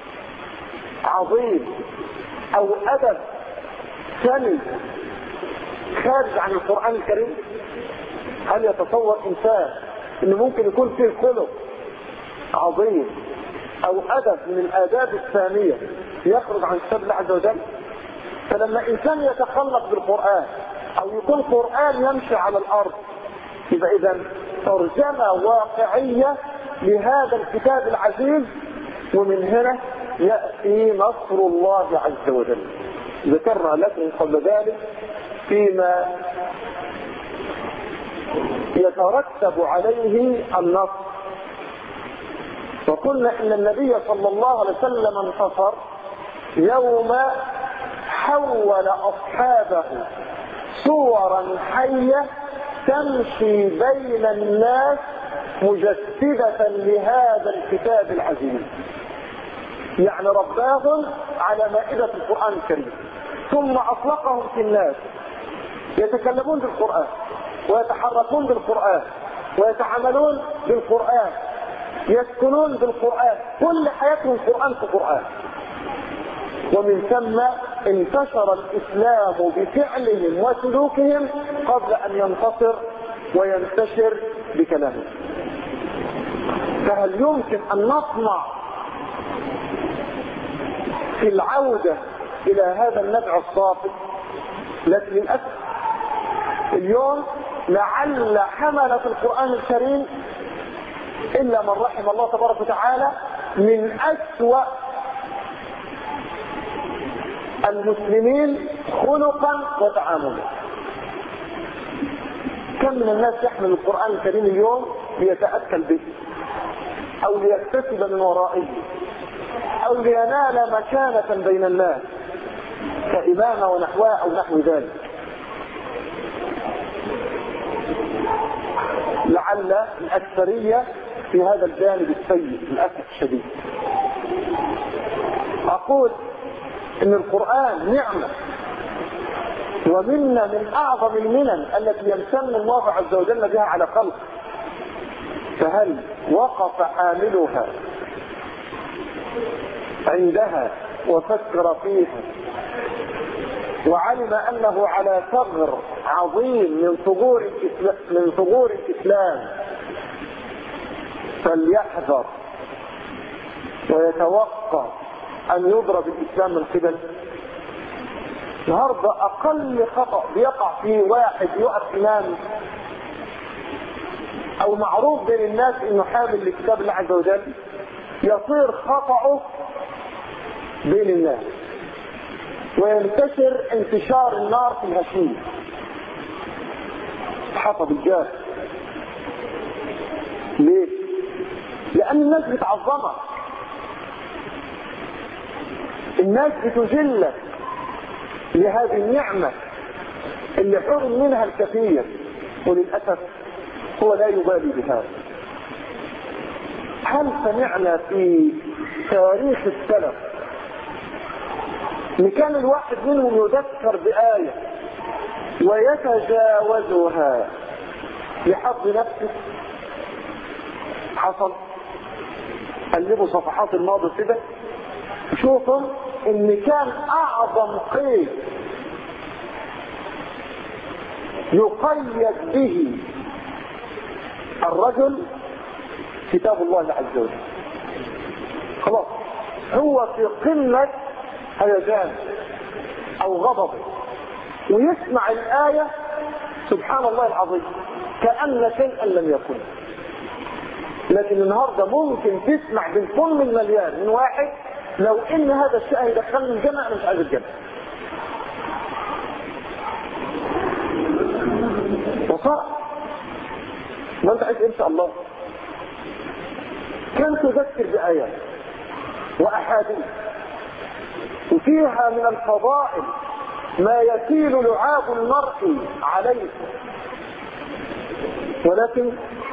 عظيم أو أدب سامي خارج عن القرآن الكريم؟ هل يتصور إنسان إنه ممكن يكون فيه خلق عظيم أو أدب من الآداب السامية يخرج عن كتاب الله عز وجل؟ فلما إنسان يتخلق بالقرآن أو يكون قرآن يمشي على الأرض، يبقى إذن ترجمة واقعية لهذا الكتاب العزيز، ومن هنا يأتي نصر الله عز وجل. ذكرنا لكم قبل ذلك فيما يترتب عليه النصر، وقلنا إن النبي صلى الله عليه وسلم انتصر يوم حول أصحابه صورا حية تمشي بين الناس مجسدة لهذا الكتاب العزيز، يعني رباهم على مائدة القرآن الكريم، ثم أطلقهم في الناس يتكلمون بالقرآن ويتحركون بالقرآن ويتعاملون بالقرآن، يسكنون بالقرآن، كل حياتهم قرآن في قرآن. ومن ثم انتشر الإسلام بفعلهم وسلوكهم قبل أن ينتصر وينتشر بكلامه. فهل يمكن أن نطمع في العودة إلى هذا النبع الصافي؟ لكن للأسف اليوم لعل حملة القرآن الكريم إلا من رحم الله تبارك وتعالى من أسوأ المسلمين خلقا وتعاملا. كم من الناس يحمل القرآن الكريم اليوم ليتأكل به أو ليكتسب من ورائه أو لينال مكانة بين الناس كإمامة ونحوها أو نحو ذلك. لعل الأكثرية في هذا الجانب السيء للأسف الشديد. أقول إن القرآن نعمة ومنا من أعظم المنن التي يمتن الله عز وجل بها على خلقه، فهل وقف حاملها عندها وفكر فيها وعلم أنه على ثغر عظيم من ثغور الإسلام, من ثغور الإسلام فليحذر ويتوقع أن يضرب الإسلام من قبل؟ النهارده أقل خطأ بيقع فيه واحد يقف إمام أو معروف بين الناس إنه حامل لكتاب الله عز وجل يصير خطأه بين الناس وينتشر انتشار النار في الهشيم. حطب الجاه. ليه؟ لأن الناس بتعظمك، الناس بتجلك لهذه النعمة اللي حرم منها الكثير، وللأسف هو لا يبالي بهذا. هل سمعنا في تاريخ السلف ان كان الواحد منهم يذكر بآية ويتجاوزها لحظ نفسه؟ حصل؟ قلبوا صفحات الماضي كده شوفوا ان كان اعظم قيد يقيد به الرجل كتاب الله عز وجل. خلاص هو في قمة هيجان او غضبه ويسمع الآية سبحان الله العظيم كأن شيئا لم يكن. لكن النهاردة ممكن تسمع بالكم من مليان من واحد لو ان هذا الشيء يدخلني الجنة انا مش عايز الجنة. وصار ما انت عايز ان شاء الله. كان تذكر بآيات وأحاديث وفيها من الفضائل ما يسيل لعاب المرء عليه، ولكن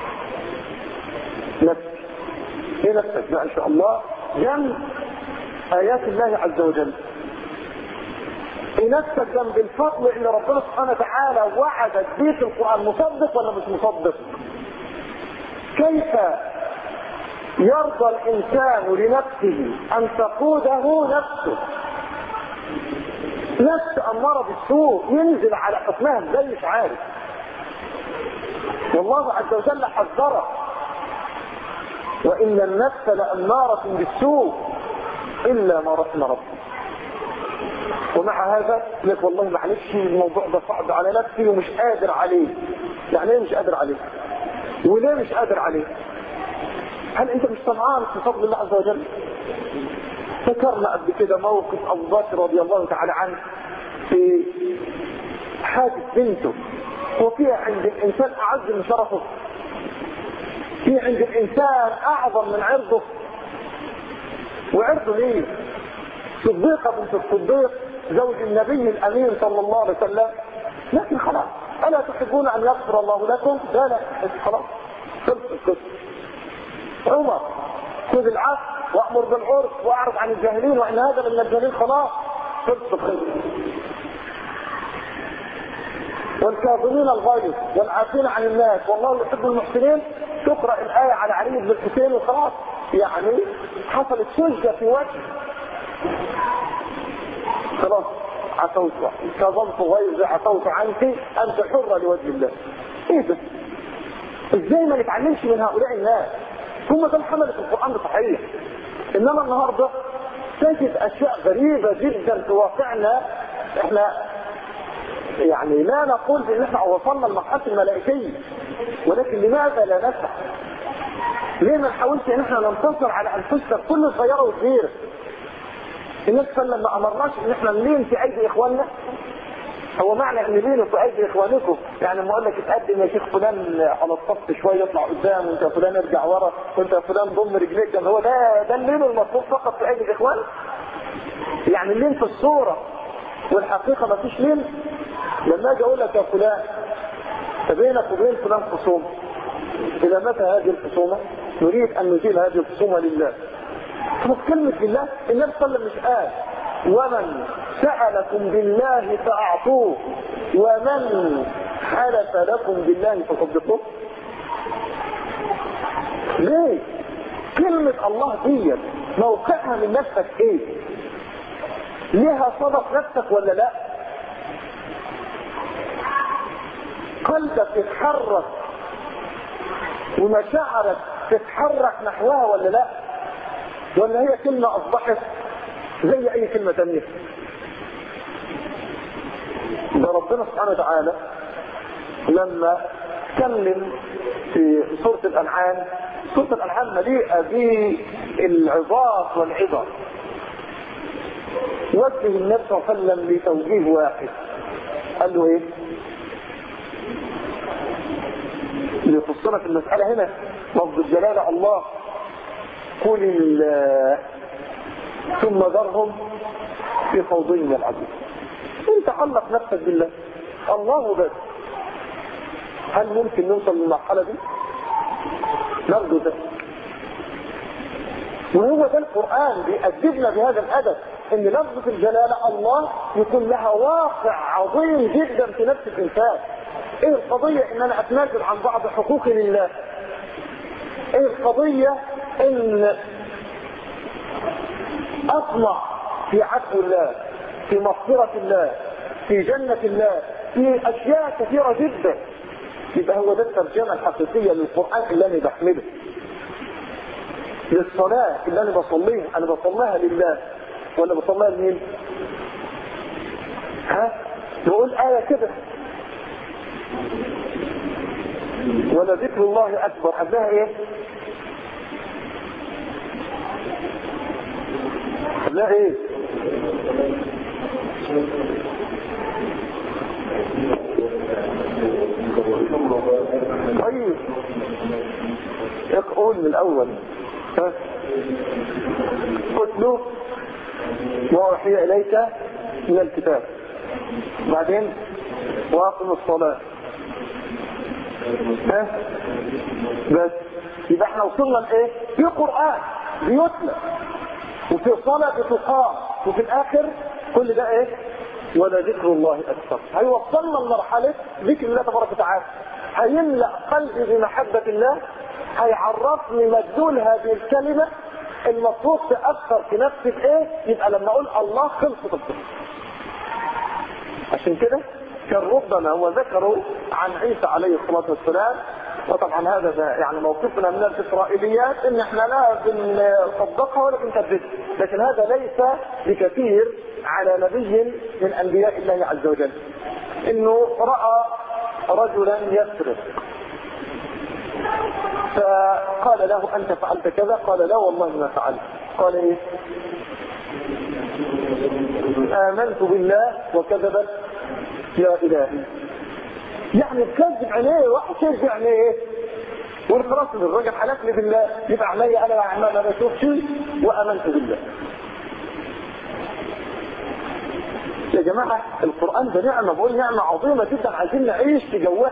نفسك ايه نفسك بقى ان شاء الله جنب آيات الله عز وجل. ايه نفسك جنب الفضل اللي ربنا سبحانه وتعالى وعدك به في القرآن، مصدق ولا مش مصدق؟ كيف يرضى الإنسان لنفسه أن تقوده نفسه؟ نفس أمارة بالسوء ينزل على حكمها ازاي مش عارف. والله عز وجل حذره وإن النفس لأمارة بالسوء إلا ما رحم ربي. ومع هذا لك والله معلش الموضوع ده صعب على نفسي ومش قادر عليه. يعني ايه مش قادر عليه؟ وليه مش قادر عليه؟ هل انت مش طمعان في فضل الله عز وجل؟ ذكرنا قبل كده موقف ابو بكر رضي الله تعالى عنه في حادث بنته، وفيها عند الانسان اعز من شرفه، في عند الانسان اعظم من عرضه. وعرضه ليه؟ صديقه بنت الصديق زوج النبي الامين صلى الله عليه وسلم. لكن خلاص الا تحبون ان يغفر الله لكم؟ لا لا خلاص خلص القصه. عمر خذ العفو وامر بالعرف واعرض عن الجاهلين وان هذا من الجاهلين. خلاص خلص القصه. والكاظمين الغيظ والعافين عن الناس والله يحب المحسنين. تقرا الايه على علي بن الحسين وخلاص يعني حصلت سجده في وجه. خلاص عفوت كظمت غيظي عفوت عنك انت حره لوجه الله. ايه ده؟ ازاي ما نتعلمش من هؤلاء الناس؟ هم ده الحمل في القرآن صحيح. انما النهاردة تجد اشياء غريبة جدا في واقعنا. احنا يعني لا نقول بان احنا وصلنا لمرحلة الملائكية، ولكن لماذا لا نسعى؟ ليه ما نحاولش ان احنا ننتصر على انفسنا كل صغيرة وكبيرة؟ النبي صلى الله عليه وسلم ما امرناش ان احنا نلين في ايدي اخواننا. هو معنى ان لينوا في ايدي اخوانكم يعني لما اقول لك اتقدم يا شيخ فلان على الصف شويه يطلع قدام وانت فلان ارجع ورا وانت فلان ضم رجليك جنب، هو ده ده اللين المطلوب فقط في ايدي الاخوان؟ يعني اللين في الصوره والحقيقه ما فيش لين. لما اجي اقول لك يا فلان بينك وبين فلان خصومه، الى متى هذه الخصومه؟ نريد ان نزيل هذه الخصومه لله. طب كلمه بالله النبي صلى الله عليه وسلم مش قال ومن سألكم بالله فأعطوه ومن حلف لكم بالله فصدقوه؟ ليه؟ كلمة الله دي موقعها من نفسك ايه؟ ليها صدق نفسك ولا لا؟ قلبك يتحرك ومشاعرك تتحرك نحوها ولا لا؟ ولا هي كلمة أصبحت زي اي كلمة تانية؟ ده ربنا سبحانه وتعالى لما تكلم في سورة الانعام، سورة الانعام مليئة بالعظات والعبر، وجه النبي صلى الله عليه وسلم لتوجيه واحد قال له ايه؟ اللي يخصنا في المسألة هنا لفظ الجلالة الله، قل الله ثم ذرهم في خوضهم يلعبون. انت علق نفسك بالله الله بس. هل ممكن نوصل للمرحلة دي؟ نرجو ده. وهو ده القرآن بيأدبنا بهذا الأدب، ان لفظة الجلالة الله يكون لها واقع عظيم جدا في نفس الإنسان. ايه القضية ان انا اتنازل عن بعض حقوقي لله؟ ايه القضية ان اطمع في عفو الله، في مغفرة الله، في جنة الله، في اشياء كثيرة جدا. يبقى هو ده الترجمة الحقيقية للقرآن اللي انا بحمله. للصلاة اللي انا بصليها، انا بصليها لله ولا بصليها لمين؟ ها؟ نقول آية كده ولا ذكر الله أكبر، قبلها ايه؟ قبلها ايه؟ طيب اقول من الأول. ها؟ اتلو ما أوحي إليك من الكتاب، بعدين واقم الصلاة. ها؟ بس يبقى احنا وصلنا لايه؟ في قرآن بيتلى وفي صلاة بتقام، وفي الآخر كل ده ايه؟ ولا ذكر الله أكثر. هيوصلنا لمرحلة ذكر الله تبارك وتعالى، هيملأ قلبي بمحبة الله، هيعرفني مدلول هذه الكلمة المفروض تأثر في نفسي بايه. يبقى لما اقول الله خلصت القصة. عشان كده كان ربما هو ذكروا عن عيسى عليه الصلاة والسلام، وطبعا هذا ده يعني موقفنا من الإسرائيليات ان احنا لا بنصدقها ولا بنكذبها، لكن هذا ليس بكثير على نبي من انبياء الله عز وجل. انه رأى رجلا يسرق فقال له انت فعلت كذا؟ قال لا والله ما فعلت. قال ايه؟ آمنت بالله وكذبت يا إلهي. يعني بكذب عليه واحد كذب عليه والخلاص الراجل حلف لي بالله، يبقى علي انا ما بشوفش وامنت بالله. يا جماعه القران ده نعمه، بقول نعمه عظيمه جدا، عايزين نعيش في جوها.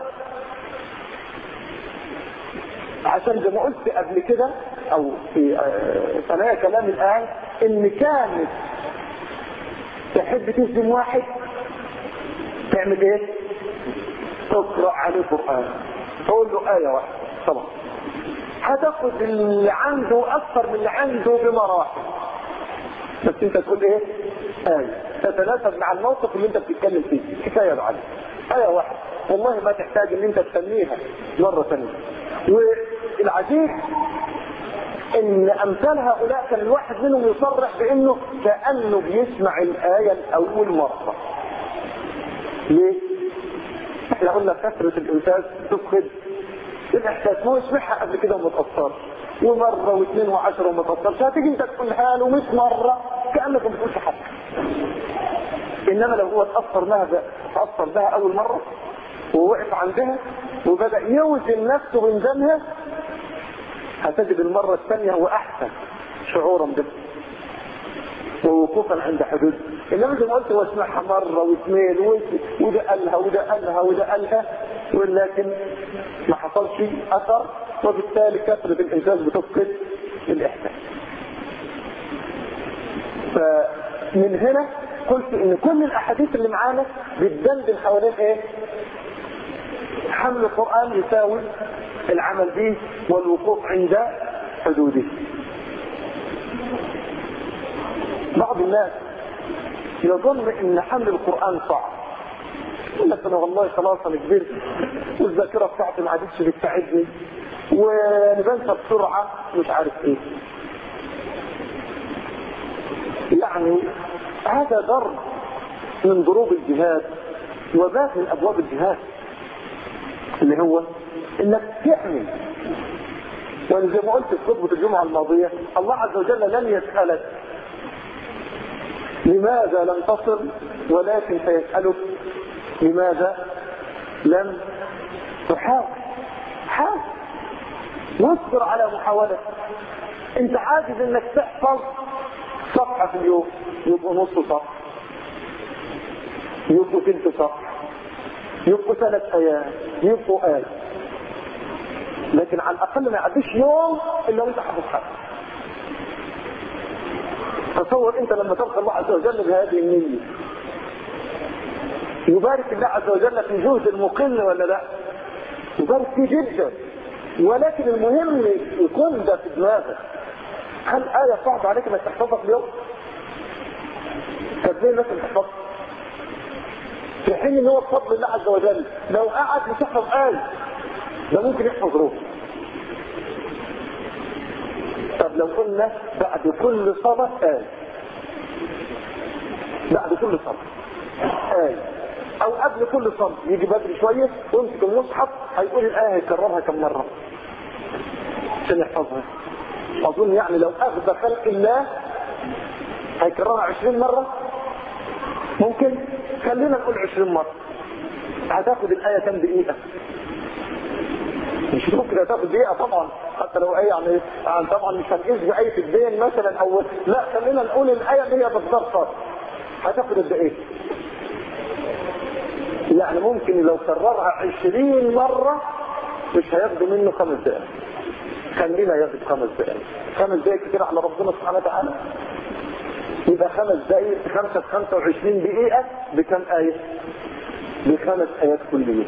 عشان زي ما قلت قبل كده او في ثنايا كلام الان، ان كانت تحب تهزم واحد تعمل ايه؟ تقرأ عليه القرآن، تقول له آية واحدة طبعا هتاخد اللي عنده أكثر من اللي عنده بمراحل، بس انت تقول ايه؟ آية تتناسب مع الموقف اللي انت بتتكلم فيه، كفاية بعد آية واحدة والله ما تحتاج ان انت تسميها مرة ثانية. والعجيب ان امثال هؤلاء كان الواحد منهم يصرح بانه كأنه بيسمع الآية الأول مرة. ليه؟ احنا قلنا كثرة الانتاج تفقد الاحساس، هو يسمعها قبل كده وما تأثرش، ومرة واثنين وعشرة وما تأثرش، هتيجي انت تقولها له مئة مرة كأنك ما بتقولش حاجة. انما لو هو تأثر بها تأثر بها اول مرة ووقف عندها وبدأ يوزن نفسه من ذنها، هتجد المرة الثانية هو احسن شعورا به ووقوفا عند حدود. انما زي ما قلت هو اسمعها مرة واثنين وده قالها وده قالها وده قالها، ولكن ما حصلش اثر، وبالتالي كثرة الانجاز بتفقد الاحساس. فمن هنا قلت ان كل الاحاديث اللي معانا بتدندن حوالين ايه؟ حمل القرآن يساوي العمل به والوقوف عند حدوده. بعض الناس يظن ان حمل القرآن صعب، يقول لك انا والله خلاص انا كبرت والذاكرة بتاعتي ما عادتش بتساعدني ونبنسى بسرعة مش عارف ايه. يعني هذا ضرب من ضروب الجهاد وباب من ابواب الجهاد، اللي هو انك تعمل. وزي ما قلت في خطبة الجمعة الماضية، الله عز وجل لن يسألك لماذا لم تصل، ولكن سيسألك لماذا لم تحاول. حاول واصبر على محاولة. انت عاجز انك تحفظ صفحة في اليوم، يبقوا نص صفحة، يبقوا تلت صفحة، يبقوا ثلاث ايام، يبقوا آية، لكن على الاقل ما يعديش يوم الا وانت حافظ حاجة. تصور انت لما تلقى الله عز وجل بهذه النية، يبارك الله عز وجل في جهد المقل ولا لا؟ يبارك فيه جدا، ولكن المهم يكون ده في دماغك. هل آية صعبة عليك انك تحفظها في اليوم؟ طب ليه الناس بتحفظها؟ في حين ان هو بفضل الله عز وجل لو قعد يحفظ آية ده ممكن يحفظ روح. طب لو قلنا بعد كل صلاة آية، بعد كل صلاة آية، او قبل كل صلاة يجي بدري شوية ويمسك المصحف هيقول الآية هيكررها كم مرة عشان يحفظها. اظن يعني لو اخذ خلق الله هيكررها عشرين مرة ممكن. خلينا نقول عشرين مرة، هتاخد الآية كم دقيقة؟ مش ممكن هتاخد دقيقة طبعا، حتى لو آية يعني, يعني طبعا مش هنقيس بآية الدين مثلا او لا، خلينا نقول الآية اللي هي بالضبط هتاخد الدقيقة. يعني ممكن لو كررها عشرين مرة مش هياخدوا منه خمس دقائق. خلينا ياخد خمس دقائق، خمس دقائق كتير على ربنا سبحانه وتعالى. يبقى خمس دقائق خمسة خمسة وعشرين دقيقة بكم آية؟ بخمس آيات كل يوم.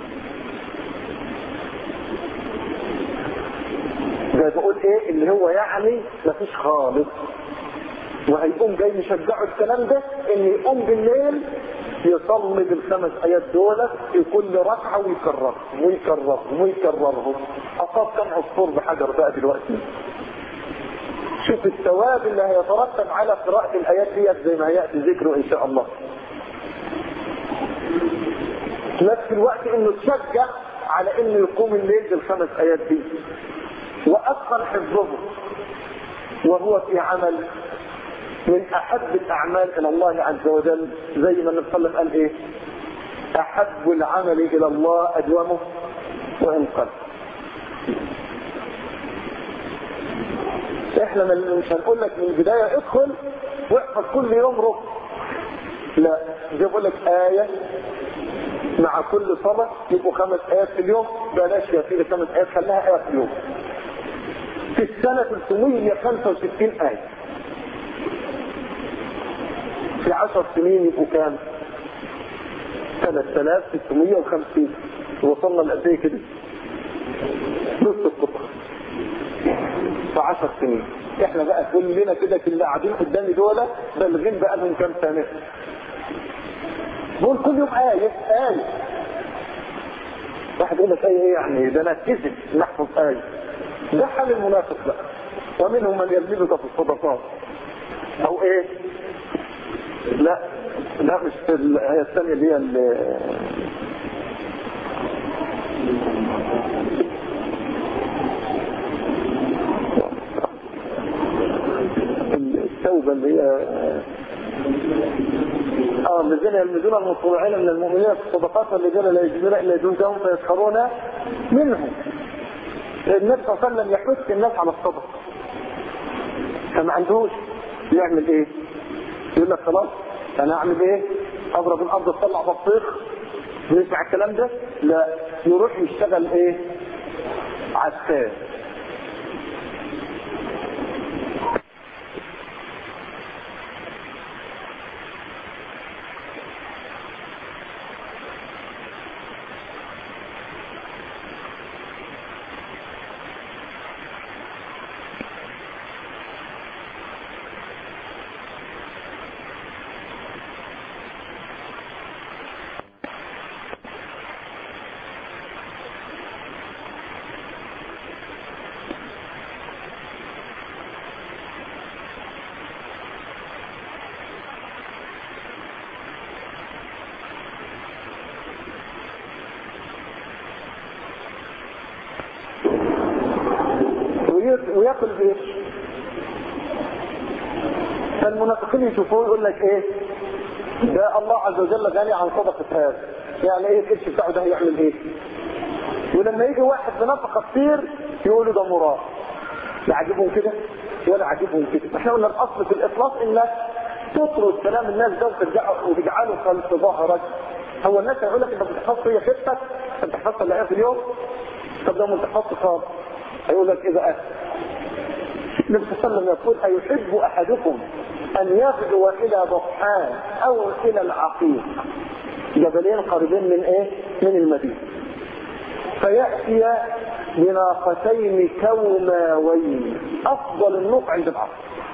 زي بقول ايه اللي هو يعني مفيش خالص، وهيقوم جاي مشجعه الكلام ده ان يقوم بالليل يصلي بالخمس ايات دول في كل ركعه ويكررهم ويكررهم ويكررهم. اصاب كم عصفور بحجر بقى دلوقتي. شوف الثواب اللي هيترتب على قراءة الايات ديت زي ما هياتي ذكره ان شاء الله. في نفس الوقت انه تشجع على انه يقوم الليل بالخمس ايات دي واتقن حفظه، وهو في عمل من احب الاعمال الى الله عز وجل، زي ما النبي صلى الله عليه وسلم قال ايه؟ احب العمل الى الله ادومه وان قل. احنا مش هنقول لك من البدايه ادخل واحفظ كل يوم ربع، لا، زي بقول لك ايه مع كل صلاه يبقوا خمس ايات في اليوم. بلاش يا سيدي خمس ايات، خليها ايه في اليوم. في السنه ثلاثمية وخمسة وستين ايه، في عشر سنين يبقوا كام؟ ثلاثة آلاف وستمية وخمسين. وصلنا لقد ايه كده؟ نص القطر في عشر سنين. احنا بقى كلنا كده اللي قاعدين قدامي دول بالغين بقى لهم كام سنه؟ دول كل يوم آية آية. واحد يقول لك آية ايه يعني؟ ده انا اتكسف نحفظ آية. ده حال المنافق بقى. ومنهم من يلمزك في الصدقات او ايه؟ لا لا مش في الآية الثانية اللي هي التوبة اللي هي اه الذين يلمزون المتطوعين من المؤمنين في الصدقات والذين لا يجدون الا جهدهم فيسخرون منهم. النبي صلى الله عليه وسلم يحث الناس على الصدقة، فما عندوش يعمل ايه؟ يقول لك خلاص انا اعمل ايه؟ اضرب الارض اطلع بطيخ ويسمع الكلام ده؟ لا، يروح يشتغل ايه؟ عسكري. وياكل بايه؟ فالمنافقين يشوفوه يقول لك ايه؟ ده الله عز وجل غني عن صدقة هذا. يعني ايه الكرش بتاعه ده هيعمل ايه؟ ولما يجي واحد بنفقه كتير يقولوا ده مراد. لا عاجبهم كده ولا عاجبهم كده. احنا قلنا الاصل في الاطلاق انك تطرد كلام الناس ده وتجعله خلف ظهرك. هو الناس هيقول لك انت بتحفظ هي خفتك، انت حفظت الايه في اليوم، طب ده متحفظ خالص هيقول لك ايه بقى؟ النبي صلى الله عليه وسلم يقول ايحب احدكم ان يغدو الى بطحان او الى العقيق، جبلين قريبين من ايه؟ من المدينه، فياتي بناقتين كوماوين، افضل النوق عند العصر،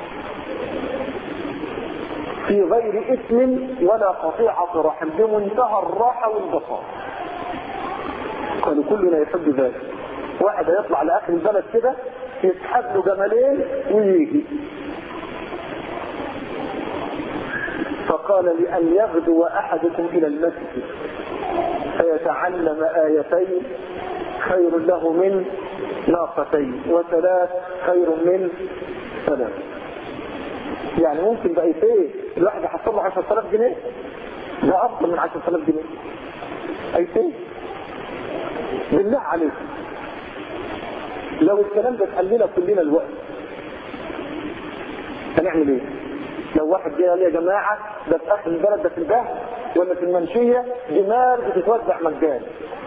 في غير اثم ولا قطيعه رحم، بمنتهى الراحه والبساطه. قالوا كلنا يحب ذلك. واحد يطلع لاخر البلد كده يسحب له جملين ويجي. فقال لأن يغدو أحدكم إلى المسجد فيتعلم آيتين خير له من ناقتين، وثلاث خير من ثلاث. يعني ممكن بأيتين الواحد يحصل له عشرة آلاف جنيه، ده أفضل من عشرة آلاف جنيه. أيتين بالله عليك لو الكلام ده اتقال كلنا الوقت هنعمل ايه؟ لو واحد جه قال يا جماعه ده في اخر البلد، ده في البحر ولا في المنشيه جمال بتتوزع مجان،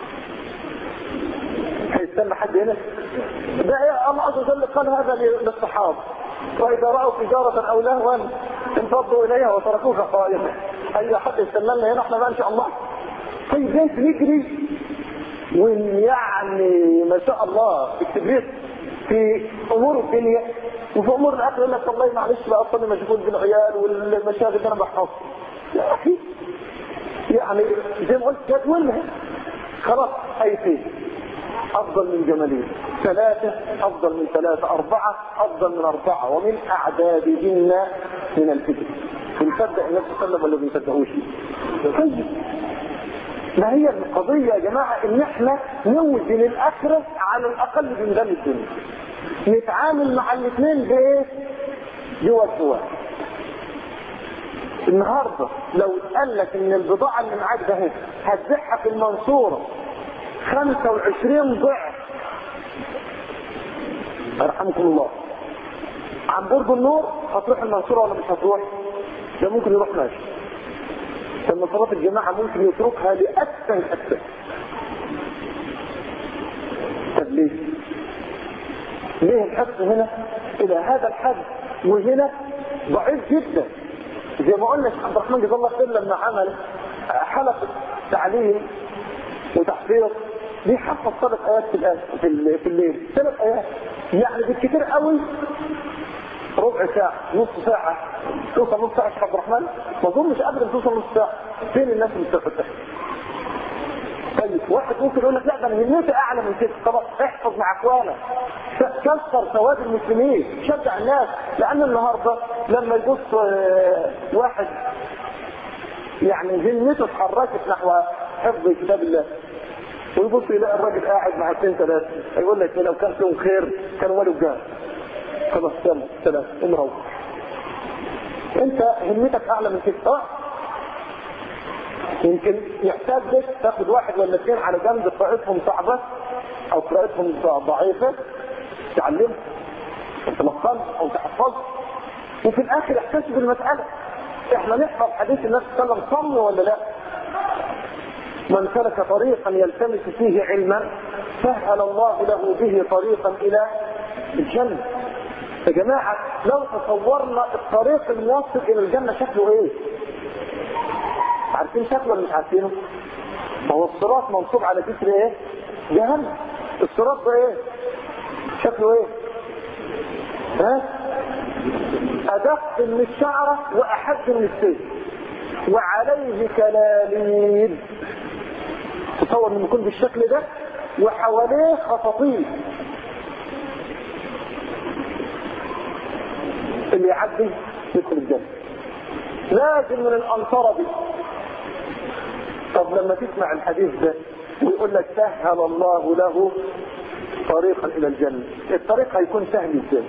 هيستنى حد هنا؟ ده ايه الله عز وجل قال هذا للصحابه، واذا راوا تجاره او لهوا انفضوا اليها وتركوك قائما. اي حد يستنى لنا هنا احنا بقى ان شاء الله. طيب ليه نجري ويعني ما شاء الله التبريد في امور الدنيا وفي امور الاخره يقول لك والله معلش بقى اصلا مشغول بالعيال والمشاغل اللي انا بحفظها. يا اخي يعني زي ما قلت جدولها خلاص. ايتين افضل من جمالين، ثلاثه افضل من ثلاثه، اربعه افضل من اربعه، ومن اعدادهن من الفتن. بنصدق النبي صلى الله عليه وسلم ولا بنصدقوش؟ طيب ما هي القضية يا جماعة ان احنا نوزن الاخرة على الاقل بميزان الدنيا، نتعامل مع الاثنين بايه؟ بوجه واحد. النهاردة لو قال لك ان البضاعة اللي معاك ده هتبيعها في المنصورة خمسة وعشرين ضعف ارحمكم الله عن برج النور، هتروح المنصورة ولا مش هتروح؟ ده ممكن يروح ماشي. لما صلاة الجماعة ممكن يتركها لأكثر أكثر. طب ليه؟ ليه الحفظ هنا إلى هذا الحد وهنا ضعيف جدا؟ زي ما قلنا عبد الرحمن جزاه الله خير لما عمل حلقة تعليم وتحفيظ دي حفظ ثلاث آيات في في الليل، ثلاث آيات يعني بالكثير قوي ربع ساعة، نص ساعة، توصل نص ساعة عبد الرحمن؟ ما اظنش ابدا توصل نص ساعة. فين الناس اللي بتفتح؟ طيب واحد ممكن يقول لك لا ده انا همتي اعلى من كده، طب احفظ مع اخوانك، كسر ثواب المسلمين، شجع الناس. لان النهارده لما يبص واحد يعني همته اتحركت نحو حفظ كتاب الله ويبص يلاقي الراجل قاعد مع اثنين ثلاثة، يقول لك لو كان فيهم خير كانوا ولوا جاه. خلاص سلام سلام امروح. انت همتك اعلى من كده. اه يمكن يحتاج لك تاخد واحد ولا اثنين على جنب قراءتهم صعبه او قراءتهم ضعيفه تعلمهم تلقن او تحفظ، وفي الاخر احتسب المساله. احنا نحفظ حديث النبي صلى الله عليه وسلم صم ولا لا؟ من سلك طريقا يلتمس فيه علما سهل الله له به طريقا الى الجنه. يا جماعة لو تصورنا الطريق الموصل الى الجنة شكله ايه؟ عارفين شكله ولا مش عارفينه؟ هو الصراط منصوب على جسر ايه؟ جهنم. الصراط ده ايه؟ شكله ايه؟ ها؟ ادق من الشعرة واحد من السيف وعليه كلاليب. تصور ان يكون بالشكل ده وحواليه خطاطيف، اللي يعدي يدخل الجنة لازم من الأنصار دي. طب لما تسمع الحديث ده ويقول لك سهل الله له طريقا إلى الجنة، الطريق هيكون سهل ازاي؟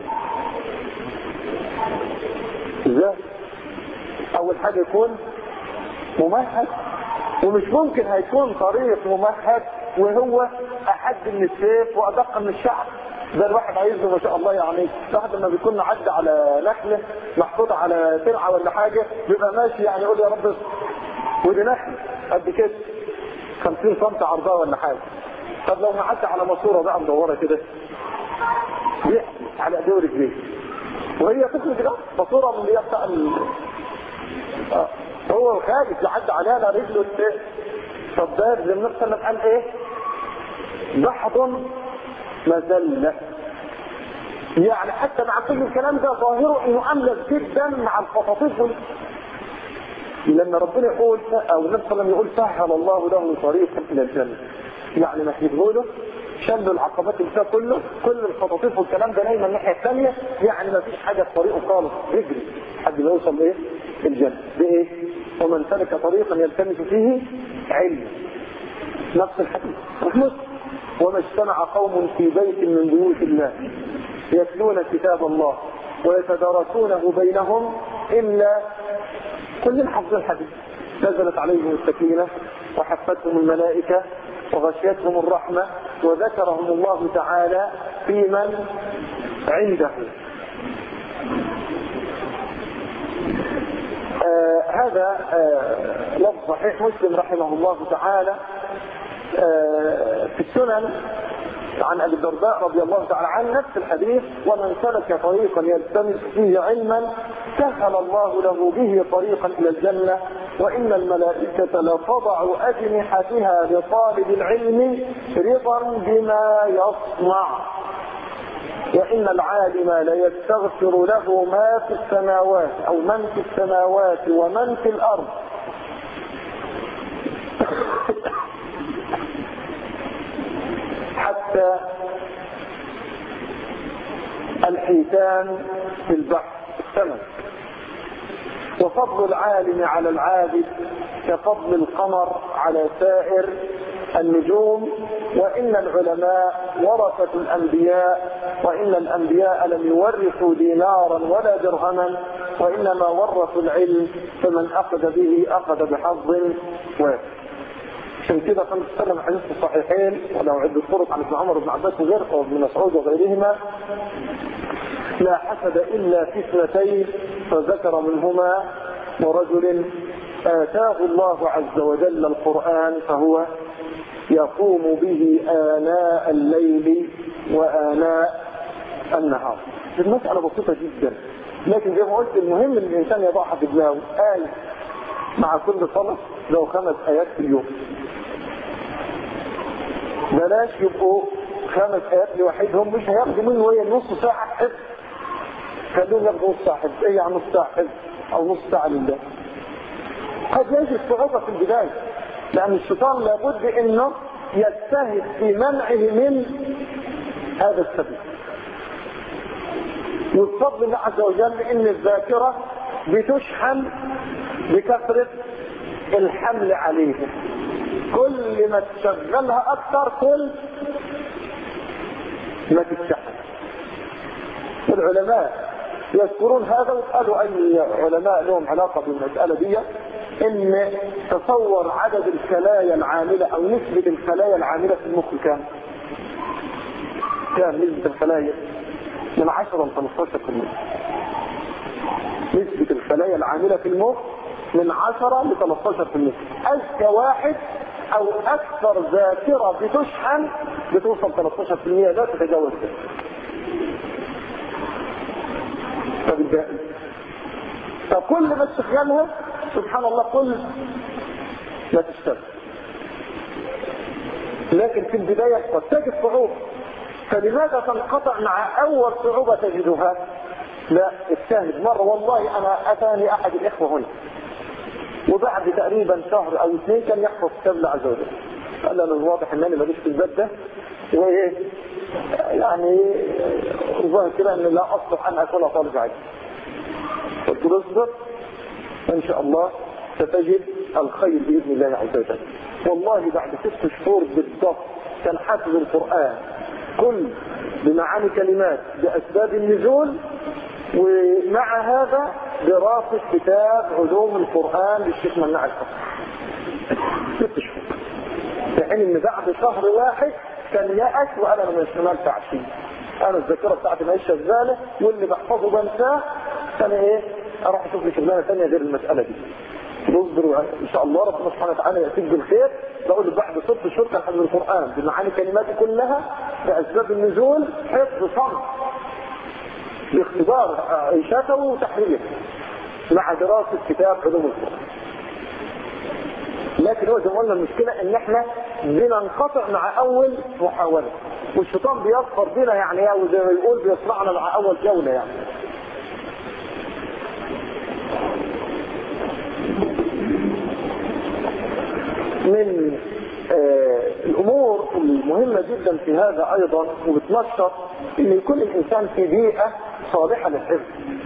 ازاي؟ أول حاجة يكون ممهد، ومش ممكن هيكون طريق ممهد وهو احد من السيف وادق من الشعر. ده الواحد عايزه ما شاء الله، يعني الواحد لما بيكون عدى على نخله محطوطه على ترعه ولا حاجه بيبقى ماشي يعني يقول يا رب، ودي نخله قد كده خمسين سم عرضها ولا حاجه. طب لو عدى على ماسوره بقى مدوره كده بيحكي على ايديه ورجليه، وهي تخرج كده ماسوره من اللي هي بتاع اه هو خايف لحد عليها رجله ايه. طب ده زي النبي صلى الله عليه وسلم قال ايه؟ بحض مذله. يعني حتى مع كل الكلام ده ظاهره انه املس جدا مع الخطاطيف. لما ربنا يقول او النبي صلى الله عليه وسلم يقول سهل الله له طريقا الى الجنه، يعني ما له شل العقبات اللي فيها كله، كل الخطاطيف والكلام ده نايمه الناحيه الثانيه، يعني ما فيش حاجه في طريقه خالص، يجري لحد ما يوصل ايه؟ الجنه. بايه؟ ومن سلك طريقا يلتمس فيه علم. نفس الحديث مسلم. وما اجتمع قوم في بيت من بيوت الله يتلون كتاب الله ويتدارسونه بينهم الا كل حفظ الحديث نزلت عليهم السكينه وحفتهم الملائكه وغشيتهم الرحمه وذكرهم الله تعالى في من عنده. آه هذا آه لفظ صحيح مسلم رحمه الله تعالى آه في السنن عن ابي الدرداء رضي الله تعالى عنه نفس الحديث: ومن سلك طريقا يلتمس فيه علما سهل الله له به طريقا الى الجنه وان الملائكه لتضع اجنحتها لطالب العلم رضا بما يصنع وان العالم ليستغفر له ما في السماوات او من في السماوات ومن في الارض حتى الحيتان في البحر السمك. وفضل العالم على العابد كفضل القمر على سائر النجوم وإن العلماء ورثة الأنبياء وإن الأنبياء لم يورثوا دينارا ولا درهما وإنما ورثوا العلم فمن أخذ به أخذ بحظ وافر. عشان كده صلى الله عليه وسلم حديث الصحيحين ولو عدة طرق عن ابن عمر بن عباس وغيره وابن مسعود وغيرهما: لا حسد إلا في اثنتين فذكر منهما ورجل آتاه الله عز وجل القرآن فهو يقوم به آناء الليل وآناء النهار. المسألة بسيطة جدا، لكن زي ما قلت المهم ان الإنسان يضعها في دماغه آية مع كل صلاة لو خمس آيات في اليوم. بلاش يبقوا خمس آيات لوحدهم، مش هياخدوا منه وهي نص ساعة حفظ، خلوهم ياخدوا نص ساعة حفظ، ايه يعني نص ساعة حفظ أو نص ساعة لله. قد يجي الصعوبة في البداية لأن الشيطان لابد إنه يجتهد في منعه من هذا السبيل. والفضل الله عز وجل إن الذاكرة بتشحن بكثرة الحمل عليها، كل ما تشغلها أكثر كل ما تتشحن. العلماء يذكرون هذا وقالوا أي علماء لهم علاقة بالمسألة دي إن تصور عدد الخلايا العاملة أو نسبة الخلايا العاملة في المخ كام؟ كام نسبة الخلايا؟ من عشرة ل خمستاشر بالمئة. نسبة الخلايا العاملة في المخ من عشرة ل ثلاثة عشر بالمئة. أذكى واحد أو أكثر ذاكرة بتشحن بتوصل ثلاثة عشر بالمئة، لا تتجاوز ده. فبالتالي فكل ما تشغلها سبحان الله كل ما تشتغل، لكن في البداية قد تجد صعوبة. فلماذا تنقطع مع أول صعوبة تجدها؟ لا، اجتهد مرة. والله أنا أتاني أحد الإخوة هنا وبعد تقريبا شهر أو اثنين كان يحفظ كتاب الله عز وجل. قال أنا الواضح أن أنا ماليش في الباب ده وإيه يعني ظاهر كده أن لا أصلح أن أكون طالب علم. قلت له اصبر إن شاء الله ستجد الخير بإذن الله عز وجل. والله بعد ست شهور بالضبط كان حافظ القرآن كل بمعاني كلمات بأسباب النزول، ومع هذا دراسة كتاب علوم القرآن للشيخ مناع الحق ست شهور. في حين ان بعد شهر واحد كان يأس وانا من الشمال تعشي، انا الذاكره بتاعتي ما هيش شغاله واللي بحفظه بنساه، فانا ايه اروح اشوف لي شغلانه ثانيه غير المساله دي. نصبر ان شاء الله ربنا سبحانه وتعالى ياتيك بالخير. بقول بعد ست شهور كان حفظ القران بمعاني كلماته كلها باسباب النزول حفظ صمت باختبار عيشته وتحريره مع دراسه كتاب علوم القران. لكن هو زي ما قلنا المشكله ان احنا بننقطع مع اول محاوله، والشيطان بيظفر بينا يعني وزي ما يقول بيصنعنا مع اول جوله يعني. من آه الامور المهمه جدا في هذا ايضا وبتنشط ان يكون الانسان في بيئه صالحه للحفظ.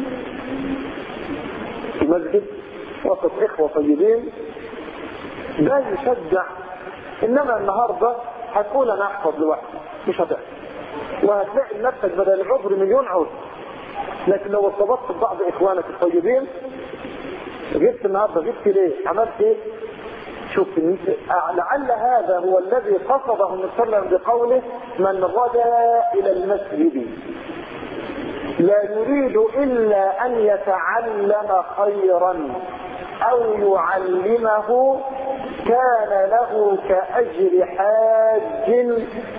في مسجد وسط اخوه طيبين ده يشجع. انما النهارده هتقول انا احفظ لوحدي مش هتحفظ، وهتلاقي نفسك بدل العذر مليون عذر. لكن لو ارتبطت ببعض اخوانك الطيبين، جبت النهارده جبت ليه؟ عملت ايه؟ شوف لعل هذا هو الذي قصده النبي صلى الله عليه وسلم بقوله من غدا الى المسجد لا يريد الا ان يتعلم خيرا او يعلمه كان له كاجر حاج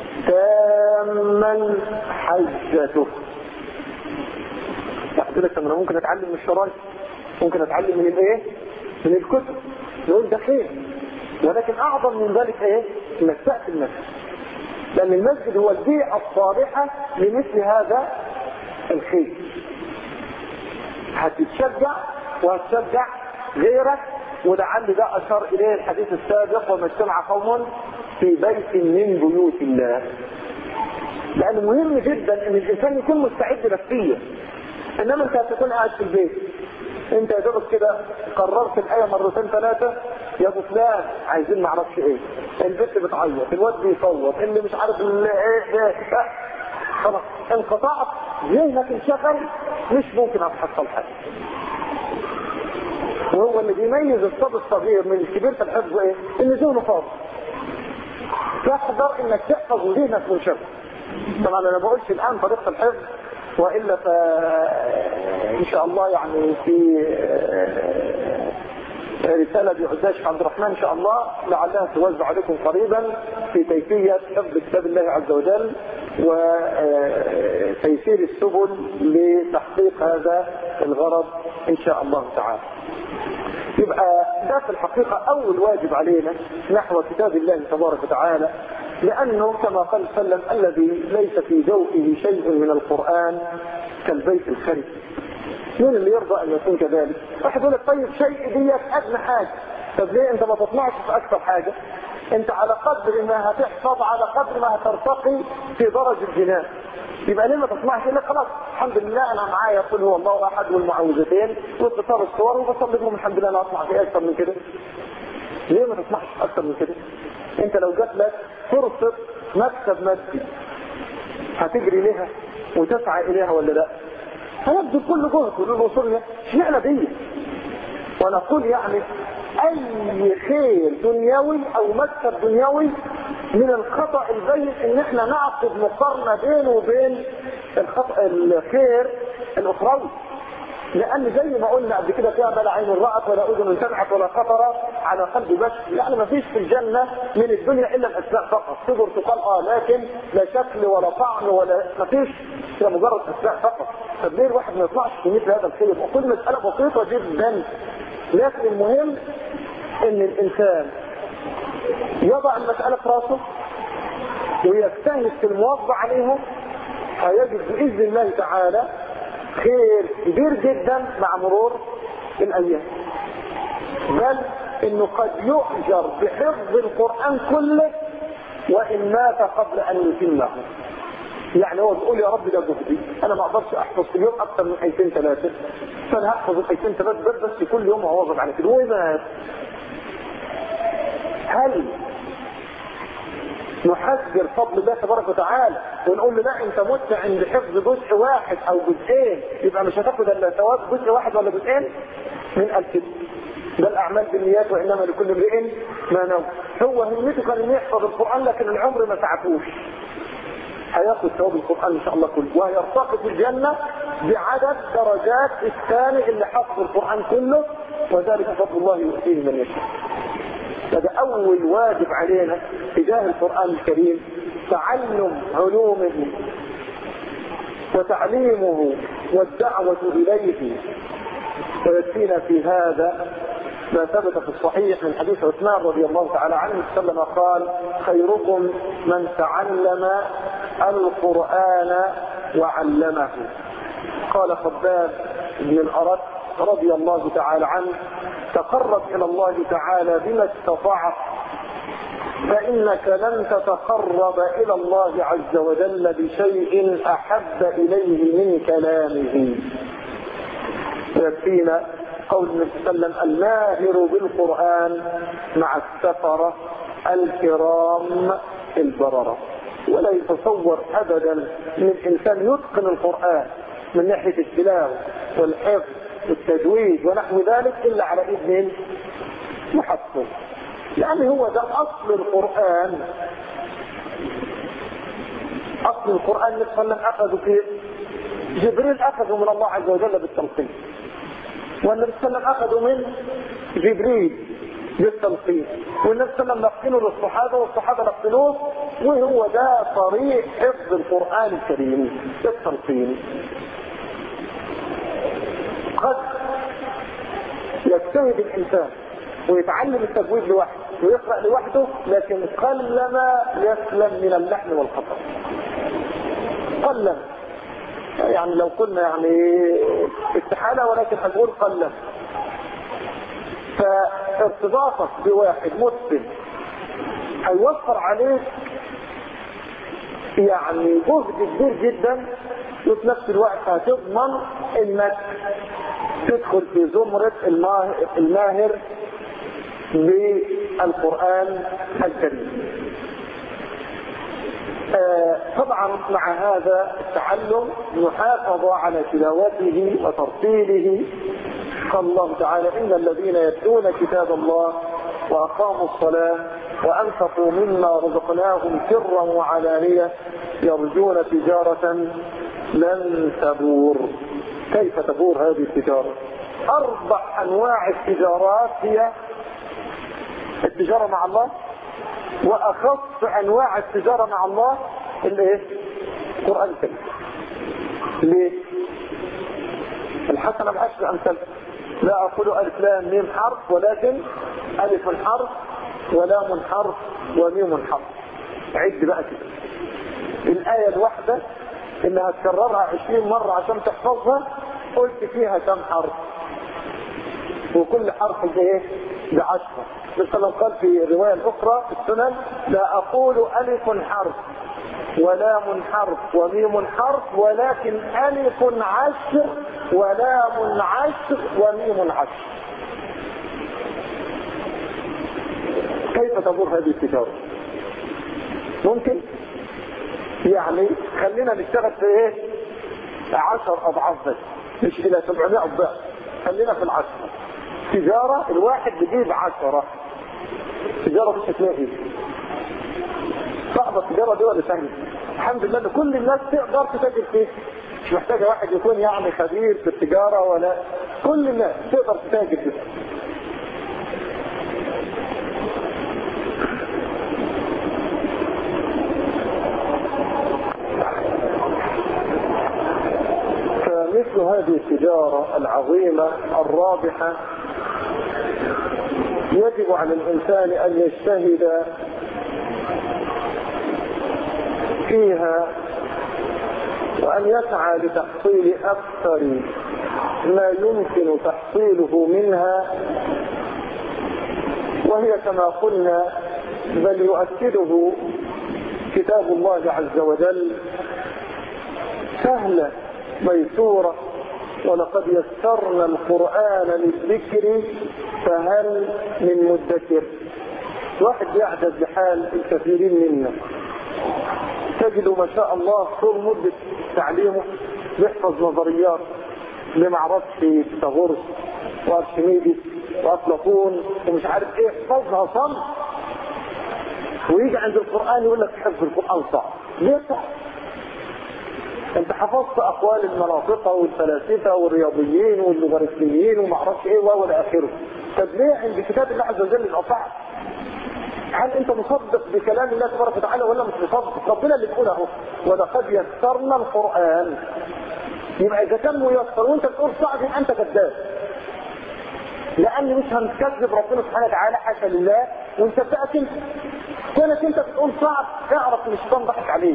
تاما حجته. قلت لك انا ممكن اتعلم من الشرايط، ممكن اتعلم من الايه؟ من الكتب، نقول ده خير. ولكن اعظم من ذلك ايه؟ انك تأتي المسجد، لان المسجد هو البيئة الصالحة لمثل هذا الخير. هتتشجع وهتشجع غيرك. ولعل ده اشار اليه الحديث السابق وما اجتمع قوم في بيت من بيوت الله. لان مهم جدا ان الانسان يكون مستعد نفسيا. انما انت هتكون قاعد في البيت انت يا دوبك كده قررت الايه مرتين ثلاثه يا ابو فلان عايزين ما اعرفش ايه، البنت بتعيط، الواد بيصوت، اللي مش عارف ايه ايه خلاص انقطعت، ذهنك انشغل، مش ممكن هتحصل حاجه. وهو اللي بيميز الصبي الصغير من الكبير في الحفظ ايه؟ ان ذهنه فاضي. تحضر انك تحفظ وذهنك منشغل. طبعا انا ما بقولش الان طريقه الحفظ، والا ف ان شاء الله يعني في رسالة بيعزاش عبد الرحمن ان شاء الله لعلها توزع عليكم قريبا في كيفية حفظ كتاب الله عز وجل وتيسير السبل لتحقيق هذا الغرض ان شاء الله تعالى. يبقى ده في الحقيقة اول واجب علينا نحو كتاب الله تبارك وتعالى، لانه كما قال صلى الله عليه وسلم الذي ليس في جوفه شيء من القرآن كالبيت الخرب. مين اللي يرضى ان يكون كذلك؟ واحد يقول لك طيب شيء ديت ادنى حاجه، طب ليه انت ما تطمعش في اكثر حاجه؟ انت على قدر ما هتحفظ على قدر ما هترتقي في درج الجنان. يبقى ليه ما تطمعش؟ يقول لك خلاص الحمد لله انا معايا قل هو الله احد والمعوذتين واتصال الصور وبصلي لهم الحمد لله انا اطمع في اكثر من كده. ليه ما تطمعش اكثر من كده؟ انت لو جات لك فرصه مكسب مادي هتجري لها وتسعى اليها ولا لا؟ هنبذل كل جهد للوصول لها. اشمعنى دي؟ ونقول يعني اي خير دنيوي او مكسب دنيوي من الخطأ البين ان احنا نعقد مقارنة بينه وبين الخطأ الخير الاخروي. لان زي ما قلنا قبل كده فيها ما لا عين رأت ولا اذن سمعت ولا خطر على قلب بشر. يعني ما فيش في الجنة من الدنيا الا الاسماء فقط. في برتقال اه لكن لا شكل ولا طعم ولا ما فيش، هي مجرد اسماء فقط. طب ليه الواحد ما يطلعش في مثل هذا الخير؟ وكل مسألة بسيطة جدا، لكن المهم ان الانسان يضع المسألة في راسه ويجتهد في المواظبة عليها، هيجد بإذن الله تعالى خير كبير جدا مع مرور الايام. بل انه قد يؤجر بحفظ القرآن كله وان مات قبل ان يتمه. يعني هو بيقول يا رب ده جهدي، انا ما اقدرش احفظ في اليوم اكثر من ايتين ثلاثه، فانا هحفظ الايتين ثلاثه بس, بس كل يوم هواظب على كده. ومات. هل نحذر فضل الله تبارك وتعالى ونقول له لا انت مت عند حفظ جزء واحد او جزئين يبقى مش هتاخد الا ثواب جزء واحد ولا جزئين؟ من قال كده؟ ده الأعمال بالنيات وإنما لكل امرئ ما نوى. هو همته كان إنه يحفظ القرآن لكن العمر ما سعفوش. هياخد ثواب القرآن إن شاء الله كله، وهيرتقي في الجنة بعدد درجات الثاني اللي حفظ القرآن كله، وذلك فضل الله يؤتيه من يشاء. هذا أول واجب علينا تجاه القرآن الكريم، تعلم علومه وتعليمه والدعوة إليه. ويكفينا في هذا ما ثبت في الصحيح من حديث عثمان رضي الله تعالى عنه وسلم قال: خيركم من تعلم القرآن وعلمه. قال خباب بن الأرت رضي الله تعالى عنه: تقرب إلى الله تعالى بما استطعت، فإنك لن تتقرب إلى الله عز وجل بشيء أحب إليه من كلامه. ويكفينا قول النبي صلى الله عليه وسلم: الماهر بالقرآن مع السفرة الكرام البررة. ولا يتصور أبدا من إنسان يتقن القرآن من ناحية التلاوة والحفظ والتجويد ونحو ذلك إلا على إذن محفظ، يعني هو ده أصل القرآن. أصل القرآن النبي صلى الله عليه وسلم أخذه فيه، جبريل أخذه من الله عز وجل بالتلقين، والنبي صلى الله عليه وسلم أخذه من جبريل بالتلقين، والنبي صلى الله عليه وسلم لقنه للصحابة والصحابة لقنوه، وهو ده طريق حفظ القرآن الكريم بالتلقين. قد يجتهد الإنسان ويتعلم التجويد لوحده ويقرأ لوحده، لكن قلما يسلم من اللحن والخطأ. قلما، يعني لو كنا يعني استحالة، ولكن هنقول قلما. فارتباطك بواحد مسلم هيوفر عليك يعني جهد كبير جدا، وفي نفس الوقت هتضمن انك تدخل في زمرة الماهر بالقرآن الكريم. آه طبعا مع هذا التعلم محافظة على تلاوته وترتيله. قال الله تعالى: إن الذين يتلون كتاب الله وأقاموا الصلاة وأنفقوا مما رزقناهم سرا وعلانية يرجون تجارة لن تبور. كيف تبور هذه التجارة؟ أربع أنواع التجارات هي التجارة مع الله، وأخص أنواع التجارة مع الله الايه؟ القرآن الكريم. ليه؟ الحسنة بعشر أمثال. لا أقول ألف لام ميم حرف، ولكن ألف حرف ولام حرف وميم حرف. عد بقى كده الآية الواحدة إنها تكررها عشرين مرة عشان تحفظها، قلت فيها كم حرف؟ وكل حرف ايه؟ بعشرة. مثلا قال في الرواية الأخرى في السنن: لا أقول ألف حرف ولام حرف وميم حرف، ولكن ألف عشر ولام عشر وميم عشر. كيف تدور هذه التجارة؟ ممكن يعني خلينا نشتغل في ايه؟ عشر أضعاف بس، مش إلى سبعمائة أضعاف، خلينا في العشرة. تجارة الواحد بيجيب عشرة. تجارة مش هتلاقي صعبة التجارة دي ولا سهلة؟ الحمد لله ان كل الناس تقدر تتاجر فيه، مش محتاجة واحد يكون يعني خبير في التجارة، ولا كل الناس تقدر تتاجر فيه. فمثل هذه التجارة العظيمة الرابحة يجب على الإنسان أن يجتهد فيها، وأن يسعى لتحصيل أكثر ما يمكن تحصيله منها. وهي كما قلنا، بل يؤكده كتاب الله عز وجل، سهلة ميسورة. ولقد يسرنا القرآن للذكر فهل من مدكر. واحد يعجز بحال الكثيرين منا، تجد ما شاء الله طول مدة تعليمه يحفظ نظريات لمعرفة فيثاغورس وارشميدس وافلاطون ومش عارف ايه حفظها صم، ويجي عند القرآن يقول لك حفظ القرآن صعب. ليه صعب؟ انت حفظت اقوال المناطقة والفلاسفة والرياضيين واللوغاريتميين وما اعرفش ايه والى اخره. طب ليه عند كتاب الله عز وجل يبقى صعب؟ هل انت مصدق بكلام الله تبارك وتعالى ولا مش مصدق؟ ربنا اللي بيقول اهو ولقد يسرنا القرآن. يبقى اذا كان ميسر وانت تقول صعب يبقى انت كذاب، لان مش هنكذب ربنا سبحانه وتعالى حاشا لله ونصدقك انت. كونك انت بتقول صعب اعرف ان الشيطان ضحك عليك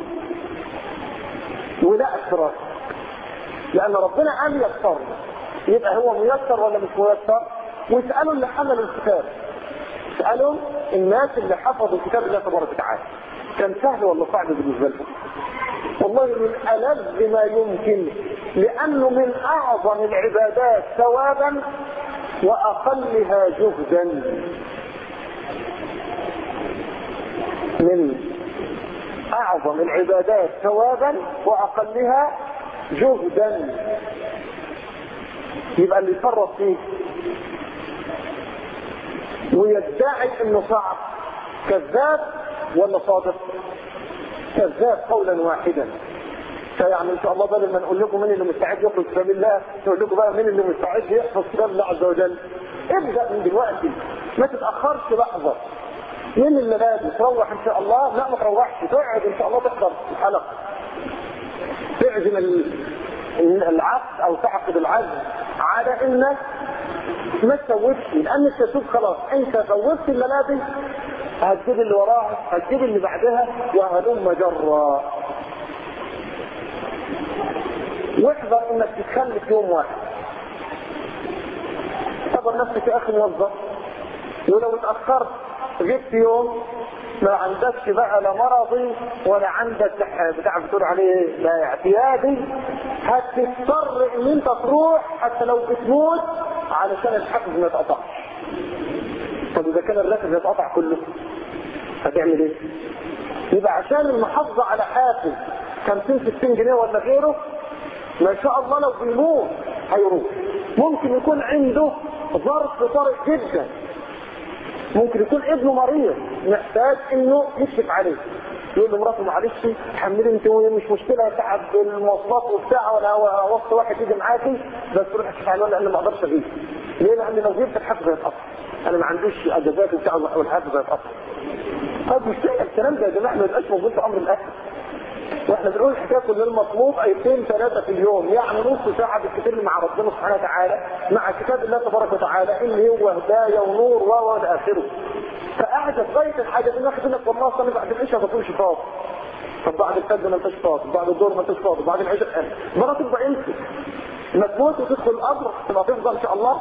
ولا اكثر، لان ربنا قال يسر، يبقى هو ميسر ولا مش ميسر؟ واسالوا اللي حملوا الكتاب، اسالوا الناس اللي حفظوا كتاب الله تبارك وتعالى كان سهل ولا صعب بالنسبه لهم؟ والله من ألذ ما يمكن، لانه من اعظم العبادات ثوابا واقلها جهدا. من اعظم العبادات ثوابا واقلها جهدا. يبقى اللي يفرط فيه ويدعي انه صعب كذاب ولا صادق؟ كذاب قولا واحدا. فيعني ان شاء الله بدل ما نقول لكم مين اللي مستعد يحفظ كتاب الله نقول لكم بقى مين اللي مستعد يحفظ كتاب الله عز وجل. ابدا من دلوقتي، ما تتاخرش لحظه. مين اللي لازم تروح ان شاء الله؟ لا ما تروحش، تقعد ان شاء الله تحضر الحلقه، تعزم العقد او تعقد العزم على انك ما تسوفش، لان التسويف خلاص انت سوفت الملابس، هتجيب اللي وراها هتجيب اللي بعدها وهلم جرا. واحذر انك تتخلف يوم واحد. اعتبر نفسك يا اخي موظف، ولو اتاخرت جبت يوم ما عندكش بقى لا مرضي ولا عندك بتاع بتقول عليه لا اعتيادي، هتضطر ان انت تروح حتى لو بتموت علشان الحافز ما يتقطعش. طب اذا كان الراتب يتقطع كله هتعمل ايه؟ يبقى عشان المحافظه على حافز خمسين ستين جنيه ولا غيره، ما شاء الله لو بيموت هيروح. ممكن يكون عنده ظرف طارئ جدا، ممكن يكون ابنه مريض محتاج انه يكشف عليه، يقول لمراته معلش حملي انت مش مشكله تعب المواصلات وبتاع ولا وقت واحد يجي معاكي بس روح اكشف عليه لان ما اقدرش اجيب. ليه؟ لان لو جبت الحافز هيتقطع، انا ما عنديش اجازات وبتاع والحافز هيتقطع. طب مش الكلام ده يا جماعه ما يبقاش موجود في امر الاكل. واحنا بنقول الحكايه كل المطلوب ايتين ثلاثه في اليوم، يعني نص ساعه بالكثير مع ربنا سبحانه وتعالى مع كتاب الله تبارك وتعالى اللي هو هدايه ونور و الى اخره. فقعدت غايه الحاجه دي واحد يقول لك والله اصل بعد العشاء ما بكونش فاضي، طب بعد الفجر ما انتش فاضي، بعد الظهر ما انتش فاضي، بعد العشاء مره تبقى انت ما تموت وتدخل القبر تبقى تفضل ان شاء الله.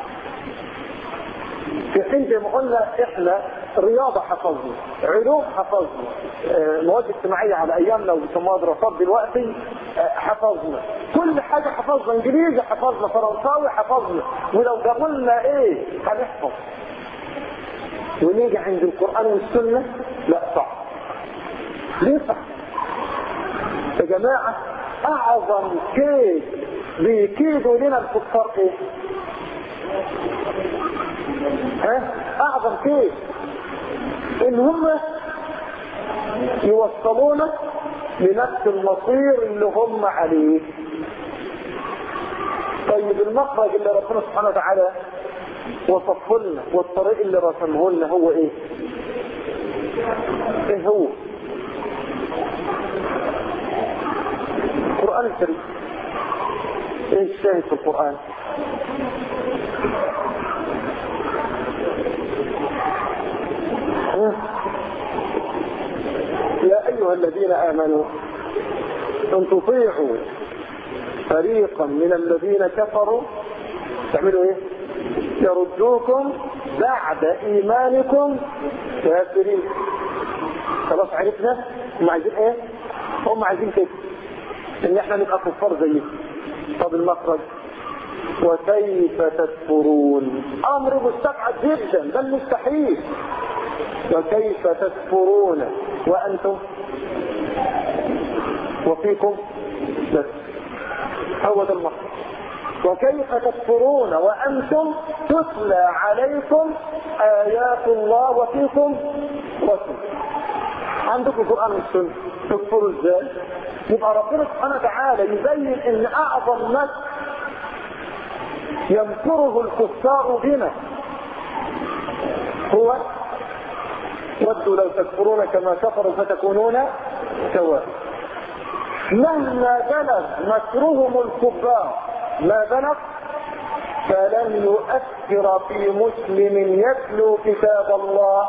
في حين زي ما قلنا احنا رياضة حفظنا، علوم حفظنا، مواد اجتماعية على ايامنا وبيسموها دراسات دلوقتي حفظنا، كل حاجة حفظنا، انجليزي حفظنا، فرنساوي حفظنا، ولو جابوا لنا ايه هنحفظ. ونيجي عند القرآن والسنة لا صح. ليه صح؟ يا جماعة اعظم كيد بيكيدوا لنا الكفار ايه؟ ها؟ اعظم كيف ان هم يوصلونك لنفس المصير اللي هم عليه. طيب المخرج اللي ربنا سبحانه وتعالى وصفه لنا والطريق اللي رسمه لنا هو ايه؟ ايه هو؟ القرآن الكريم. ايه الشاهد في القرآن؟ يا أيها الذين آمنوا إن تطيعوا فريقا من الذين كفروا تعملوا إيه؟ يردوكم بعد إيمانكم كافرين. خلاص عرفنا هم عايزين إيه؟ هم عايزين كده إن إحنا نبقى كفار زيهم. طب المخرج وكيف تكفرون؟ أمر مستبعد جدا بل مستحيل. وكيف تكفرون وأنتم وفيكم بس هو ده المخرج. وكيف تكفرون وأنتم تتلى عليكم آيات الله وفيكم رسول. عندكم القرآن والسنة، تكفروا ازاي؟ يبقى ربنا سبحانه وتعالى يبين ان اعظم مكر يمكره الكفار بنا هو ودوا لو تكفرون كما كفروا فتكونون سواء. مهما بلغ مكرهم الكفار ما بلغ فلن يؤثر في مسلم يتلو كتاب الله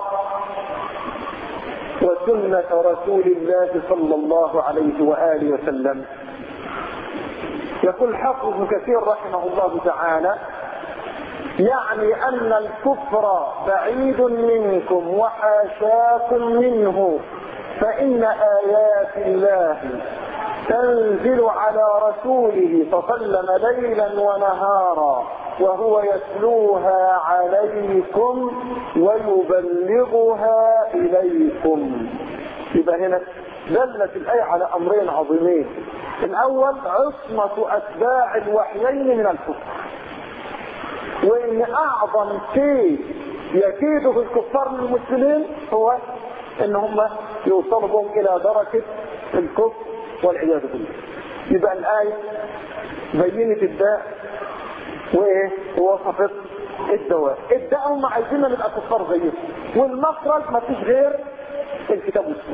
وسنة رسول الله صلى الله عليه وآله وسلم. يقول الحافظ ابن كثير رحمه الله تعالى: يعني أن الكفر بعيد منكم وحاشاكم منه، فإن آيات الله تنزل على رسوله فصلم ليلا ونهارا وهو يتلوها عليكم ويبلغها إليكم. يبقى هنا دلت الآية على أمرين عظيمين. الأول عصمة أتباع الوحيين من الكفر، وإن أعظم شيء يكيده الكفار من المسلمين هو إن هم يوصلوا بهم إلى درجة الكفر والعياذ بالله. يبقى الآية بينت الداء وايه ووصفت الدواء. الداء هم عايزيننا نبقى كفار زيهم، والمخرج ما فيش غير الكتاب والسنة.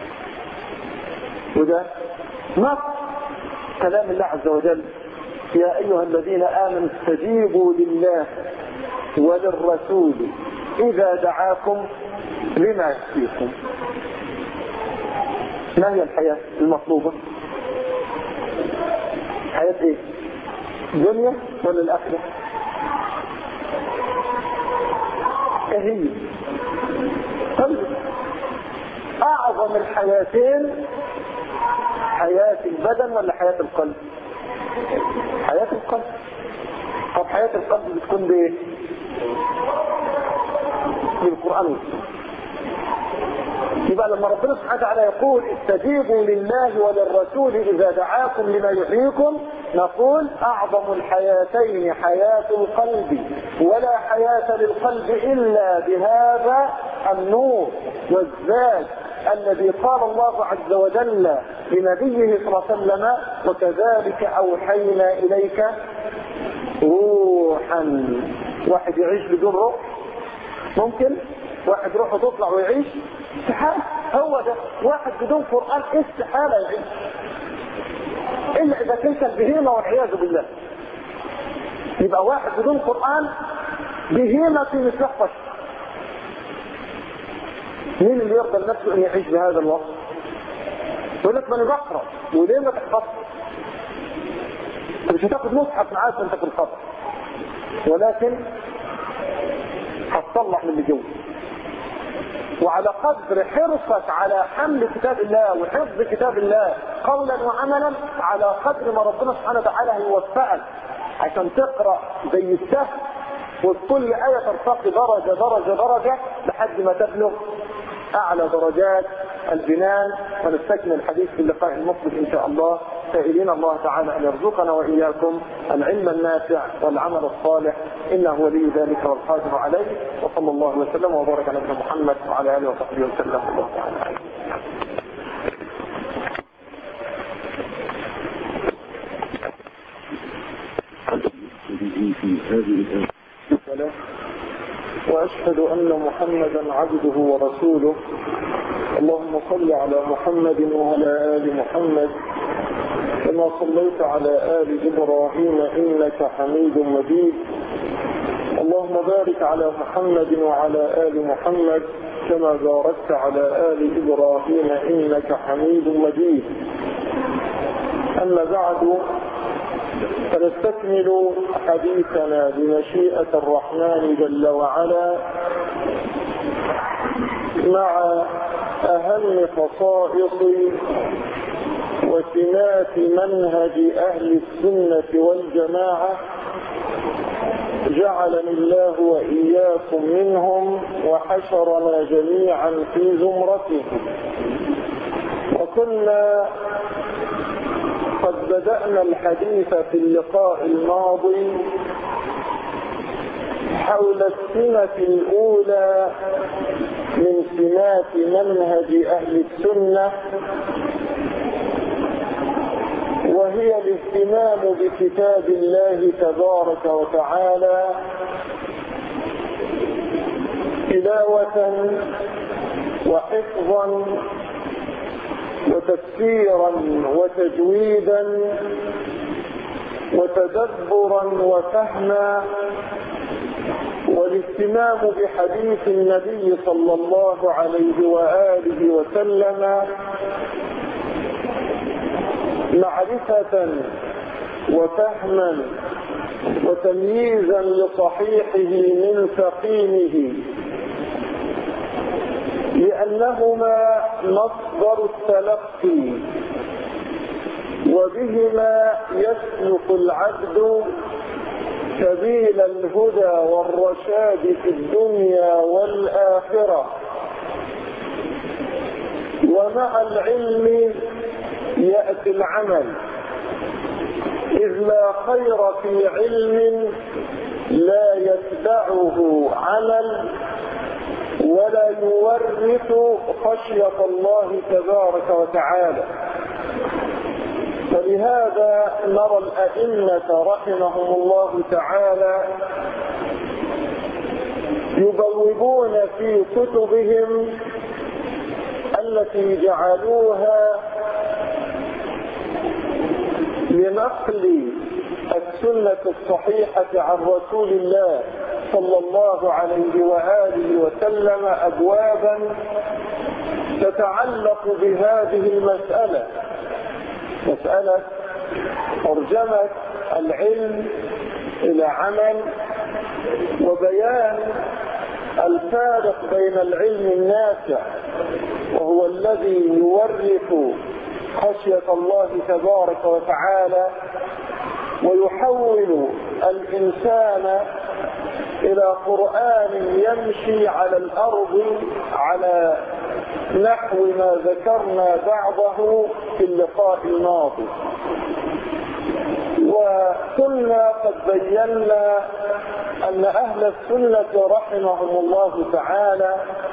وده نص كلام الله عز وجل: يا أيها الذين آمنوا استجيبوا لله وللرسول إذا دعاكم لما يحييكم. ما هي الحياة المطلوبة؟ حياة ايه؟ دنيا ولا الآخرة؟ ايه هي؟ طيب أعظم الحياتين حياة البدن ولا حياة القلب؟ حياة القلب. طب حياة القلب بتكون بايه؟ بالقرآن والسنة. يبقى لما ربنا سبحانه وتعالى يقول استجيبوا لله وللرسول إذا دعاكم لما يحييكم، نقول أعظم الحياتين حياة القلب، ولا حياة للقلب إلا بهذا النور والزاد الذي قال الله عز وجل لنبيه صلى الله عليه وسلم: وكذلك أوحينا إليك روحا. واحد يعيش بدون روح؟ ممكن؟ واحد روحه تطلع ويعيش؟ استحالة. هو ده واحد بدون قرآن استحالة يعيش، إلا إذا كنت البهيمة والعياذ بالله. يبقى واحد بدون قرآن بهيمة في مسلح بشر. مين اللي يرضى لنفسه أن يعيش بهذا الوقت؟ يقول لك ما أنا بقرأ، وليه ما تحفظش؟ مش هتاخد مصحف معاك وانت في الخطر، ولكن هتصلح من اللي جوه. وعلى قدر حرصك على حمل كتاب الله وحفظ كتاب الله قولا وعملا، على قدر ما ربنا سبحانه وتعالى هيوفقك عشان تقرأ زي السهم، وكل آية ترتقي درجة درجة درجة لحد ما تبلغ أعلى درجات الجنان. ونستكمل الحديث في اللقاء المقبل إن شاء الله، سائلين الله تعالى أن يرزقنا وإياكم العلم النافع والعمل الصالح، إنه ولي ذلك والقادر عليه. وصلى الله وسلم وبارك على محمد وعلى آله وصحبه وسلم. الله تعالى في هذه الآية. وأشهد أن محمدا عبده ورسوله. اللهم صل على محمد وعلى آل محمد كما صليت على آل إبراهيم إنك حميد مجيد. اللهم بارك على محمد وعلى آل محمد كما باركت على آل إبراهيم إنك حميد مجيد. أما بعد، فنستكمل حديثنا بمشيئة الرحمن جل وعلا مع أهم خصائص وسمات منهج أهل السنة والجماعة، جعلني الله وإياكم منهم وحشرنا جميعا في زمرتهم. وكنا قد بدأنا الحديث في اللقاء الماضي حول السمة الأولى من سمات منهج أهل السنة، وهي الاهتمام بكتاب الله تبارك وتعالى تلاوة وحفظا وتفسيرا وتجويدا وتدبرا وفهما، والاهتمام بحديث النبي صلى الله عليه وآله وسلم معرفة وفهما وتمييزا لصحيحه من سقيمه، لأنهما مصدر التلقي وبهما يسلك العبد سبيل الهدى والرشاد في الدنيا والآخرة. ومع العلم يأتي العمل، إذ لا خير في علم لا يتبعه عمل ولا يورث خشية الله تبارك وتعالى. فلهذا نرى الأئمة رحمهم الله تعالى يبوبون في كتبهم التي جعلوها لنقل السنة الصحيحة عن رسول الله صلى الله عليه وآله وسلم أبوابا تتعلق بهذه المسألة، مسألة ترجمة العلم إلى عمل، وبيان الفارق بين العلم النافع وهو الذي يورث خشية الله تبارك وتعالى ويحول الإنسان إلى قرآن يمشي على الأرض على نحو ما ذكرنا بعضه في اللقاء الماضي. وكنا قد بينا أن أهل السنة رحمهم الله تعالى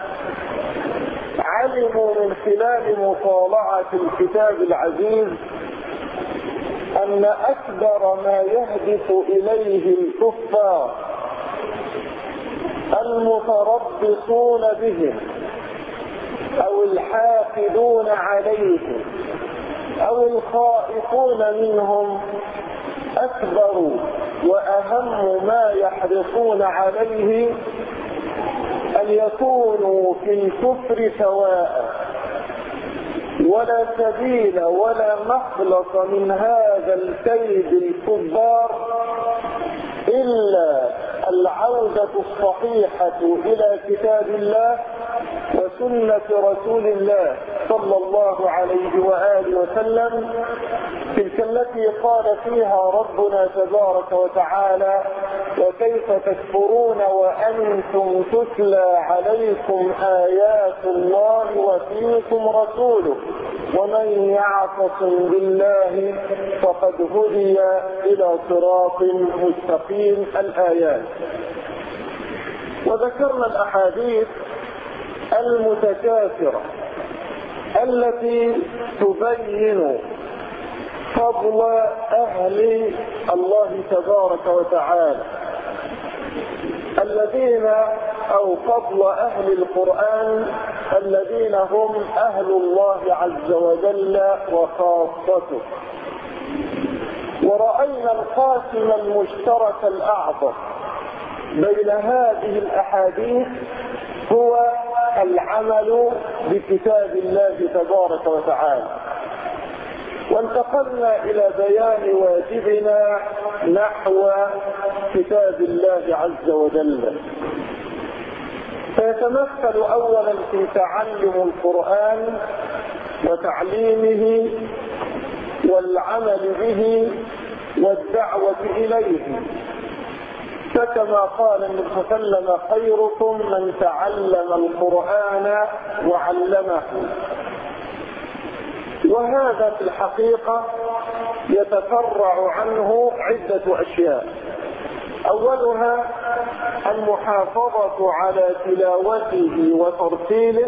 علموا من خلال مطالعة الكتاب العزيز أن أكبر ما يهدف إليه الكفار المتربصون بهم أو الحاقدون عليهم أو الخائفون منهم، أكبر وأهم ما يحرصون عليه أن يكونوا في الكفر سواء، ولا سبيل ولا مخلص من هذا الكيد الكبار إلا العودة الصحيحة إلى كتاب الله وسنة رسول الله صلى الله عليه وآله وسلم، تلك التي قال فيها ربنا تبارك وتعالى: وكيف تكفرون وأنتم تتلى عليكم آيات الله وفيكم رسوله ومن يعتصم بالله فقد هدي إلى صراط مستقيم. الآيات. وذكرنا الأحاديث المتكاثرة التي تبين فضل أهل الله تبارك وتعالى الذين أو فضل أهل القرآن الذين هم أهل الله عز وجل وخاصته. ورأينا القاسم المشترك الأعظم بين هذه الأحاديث هو العمل بكتاب الله تبارك وتعالى، وانتقلنا إلى بيان واجبنا نحو كتاب الله عز وجل، فيتمثل أولا في تعلم القرآن وتعليمه والعمل به والدعوة إليه، فكما قال النبي صلى الله عليه وسلم: خيركم من تعلم القرآن وعلمه. وهذا في الحقيقة يتفرع عنه عدة أشياء. أولها المحافظة على تلاوته وترتيله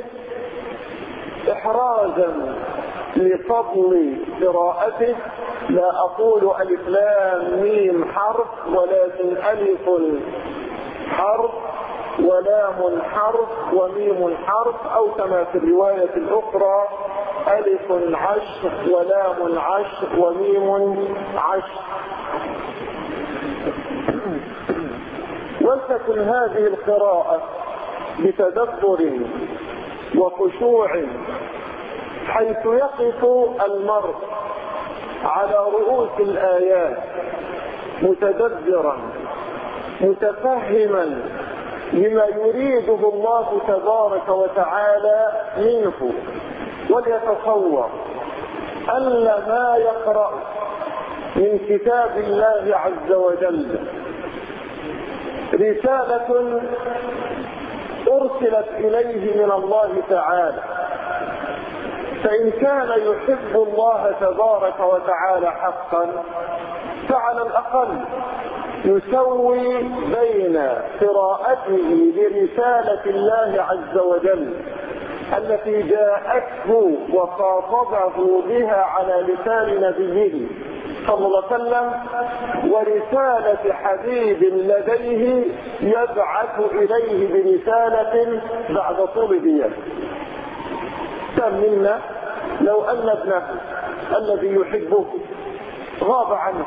إحرازا لفضل قراءته. لا أقول ألف لام ميم حرف، ولكن ألف حرف ولام حرف وميم حرف، أو كما في الرواية الأخرى ألف عشر ولام عشر وميم عشر. ولتكن هذه القراءة بتدبر وخشوع، حيث يقف المرء على رؤوس الآيات متدبرا متفهما لما يريده الله تبارك وتعالى منه، وليتصور أن ما يقرأ من كتاب الله عز وجل رسالة أرسلت إليه من الله تعالى. فإن كان يحب الله تبارك وتعالى حقا فعلى الأقل يسوي بين قراءته لرسالة الله عز وجل التي جاءته وخاطبه بها على لسان نبيه صلى الله عليه وسلم، ورسالة حبيب لديه يبعث إليه برسالة بعد طول غياب. كم منا لو أن ابنه الذي يحبه غاب عنه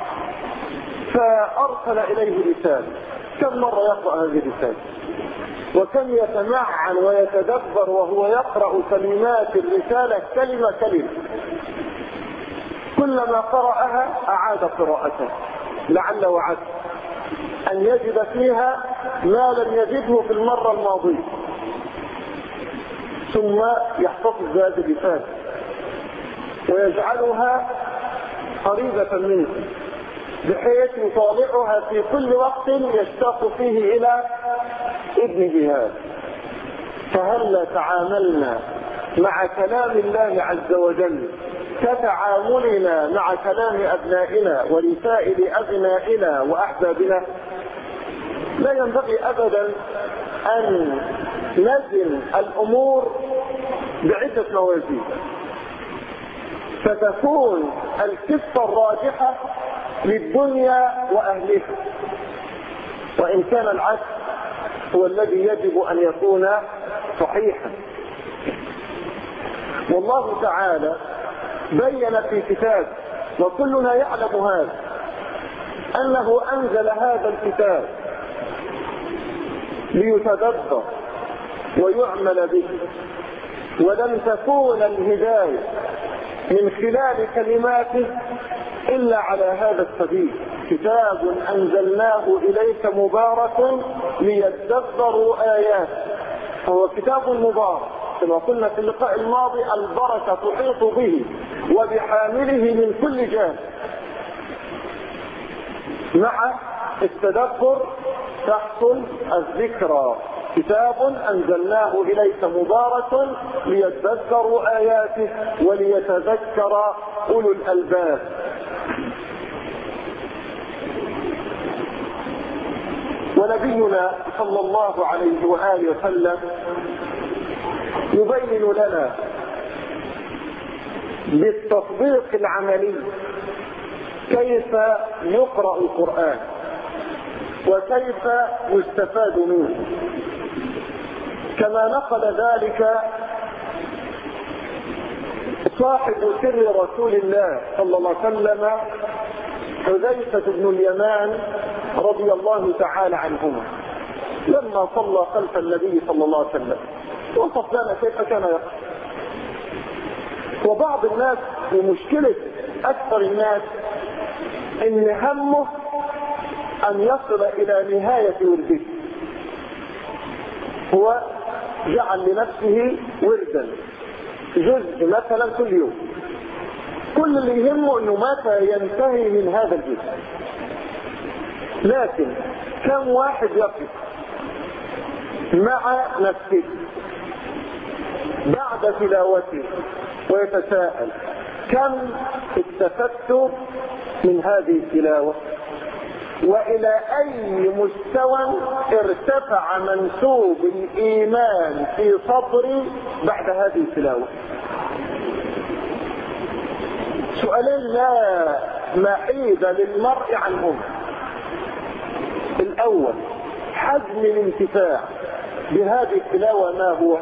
فأرسل إليه رسالة، كم مرة يقرأ هذه الرسالة؟ وكم يتمعن ويتدبر وهو يقرأ كلمات الرسالة كلمة كلمة، كلما قرأها أعاد قراءته لعل وعسى أن يجد فيها ما لم يجده في المرة الماضية، ثم يحتفظ بهذه الرسالة ويجعلها قريبة منه بحيث يطالعها في كل وقت يشتاق فيه إلى ابنه هذا. فهل تعاملنا مع كلام الله عز وجل كتعاملنا مع كلام أبنائنا ورسائل أبنائنا وأحبابنا؟ لا ينبغي أبدا أن نزن الأمور بعدة موازين فتكون الكفة الراجحة للدنيا وأهلها، وإن كان العكس هو الذي يجب أن يكون صحيحا. والله تعالى بين في كتاب، وكلنا يعلم هذا، أنه أنزل هذا الكتاب ليتدبر ويعمل به، ولم تكون الهداية من خلال كلماته إلا على هذا السبيل: كتاب أنزلناه إليك مبارك ليدبروا آياته. هو كتاب مبارك كما قلنا في اللقاء الماضي، البركة تحيط به وبحامله من كل جانب. مع التدبر تحصل الذكرى. كتاب أنزلناه إليك مبارك ليتذكروا آياته وليتذكر أولو الألباب. ونبينا صلى الله عليه وآله وسلم يبين لنا بالتطبيق العملي كيف يقرأ القرآن وكيف يستفاد منه، كما نقل ذلك صاحب سر رسول الله صلى الله عليه وسلم حذيفة بن اليمان رضي الله تعالى عنهما، لما صلى خلف النبي صلى الله عليه وسلم وصف لنا كيف كان يقرأ. وبعض الناس، ومشكلة أكثر الناس، إن همه أن يصل إلى نهاية ورده. هو جعل لنفسه وردا جزء مثلا كل يوم، كل اللي يهمه انه متى ينتهي من هذا الجزء. لكن كم واحد يقف مع نفسه بعد تلاوته ويتساءل كم استفدت من هذه التلاوة، وإلى أي مستوى ارتفع منسوب الإيمان في صدري بعد هذه التلاوة. سؤالين لا محيد للمرء عنهما. الأول، حجم الانتفاع بهذه التلاوة ما هو؟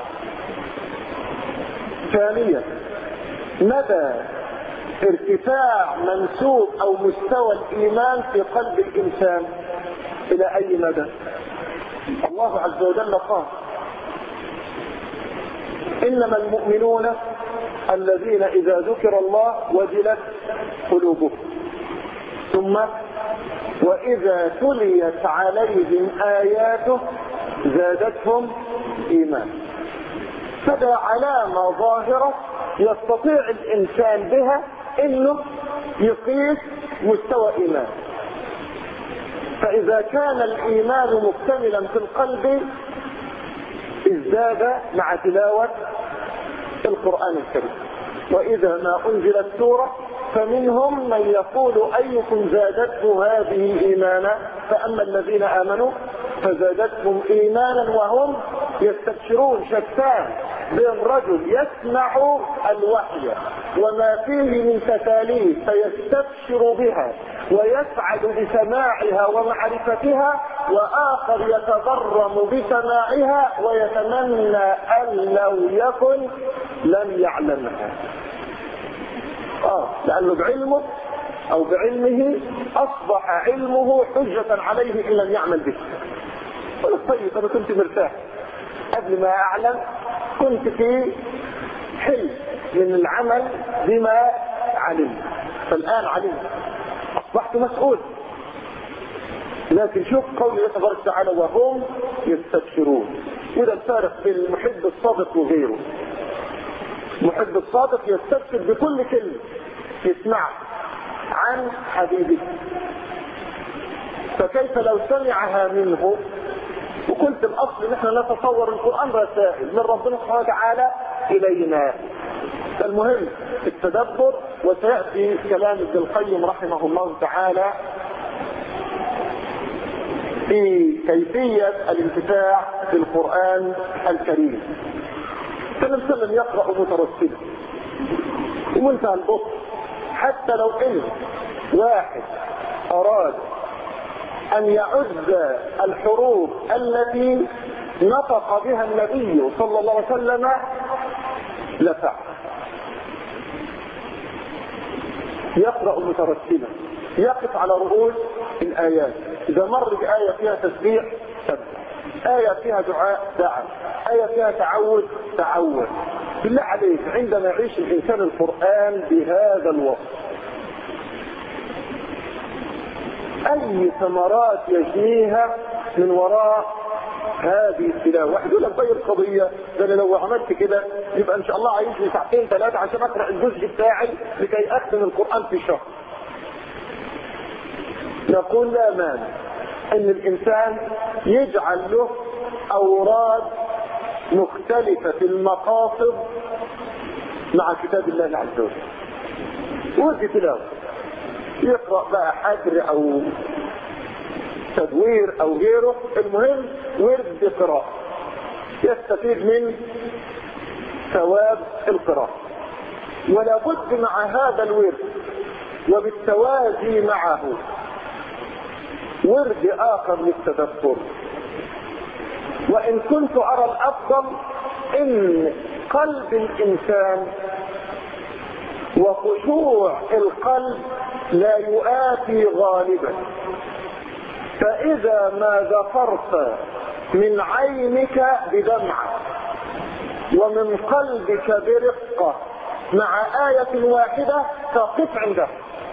ثانيا، مدى ارتفاع منسوب او مستوى الايمان في قلب الانسان الى اي مدى؟ الله عز وجل قال انما المؤمنون الذين اذا ذكر الله وجلت قلوبهم ثم واذا تليت عليهم اياته زادتهم ايمان. فده علامة ظاهرة يستطيع الانسان بها انه يقيس مستوى ايمان. فاذا كان الايمان مكتملا في القلب ازداد مع تلاوة القرآن الكريم. واذا ما انزلت سورة فمنهم من يقول ايكم زادته هذه ايمانا، فاما الذين امنوا فزادتهم ايمانا وهم يستبشرون. شتان بين رجل يسمع الوحي وما فيه من تكاليف فيستبشر بها ويسعد بسماعها ومعرفتها، واخر يتضرم بسماعها ويتمنى ان لو يكن لم يعلمها. اه لانه بعلمه او بعلمه اصبح علمه حجة عليه ان لم يعمل به. طيب انا كنت مرتاح قبل ما اعلم، كنت في حل من العمل بما علمت، فالان علمت اصبحت مسؤول. لكن شوف قول الله تبارك وتعالى وهم يستبشرون. وده الفارق بين المحب الصادق وغيره. المحب الصادق يستبشر بكل كلمة يسمع عن حبيبه، فكيف لو سمعها منه؟ وقلت الاصل نحن نتصور القرآن رسائل من ربنا سبحانه وتعالى الينا. المهم التدبر، وسيأتي كلام ابن القيم رحمه الله تعالى في كيفية الانتفاع بالقرآن الكريم. فلم سلم يقرأ مترسلا ومنتهى البطء، حتى لو ان واحد اراد ان يعد الحروف التي نطق بها النبي صلى الله عليه وسلم لفعل. يقرأ مترسلا، يقف على رؤوس الآيات، إذا مر بآية فيها تسبيح سبح، آية فيها دعاء دعا، آية فيها تعوذ تعوذ. بالله عليك عندما يعيش الإنسان القرآن بهذا الوصف أي ثمرات يجنيها من وراء هذه التلاوة. واحد يقول لك طيب القضية ده أنا لو عملت كده يبقى إن شاء الله عايز لي ساعتين ثلاثة عشان أقرأ الجزء بتاعي لكي أختم القرآن في شهر. نقول لا مانع ان الانسان يجعل له اوراد مختلفة في المقاصد مع كتاب الله عز وجل. ودي تلاوة يقرأ بقى حجر او تدوير او غيره، المهم ورد قراءة يستفيد من ثواب القراءة. ولا بد مع هذا الورد وبالتوازي معه ورد آخر للتدبر. وإن كنت أرى الأفضل إن قلب الإنسان وخشوع القلب لا يؤاتي غالبا، فإذا ما ظفرت من عينك بدمعة ومن قلبك برقة مع آية واحدة فقف عندها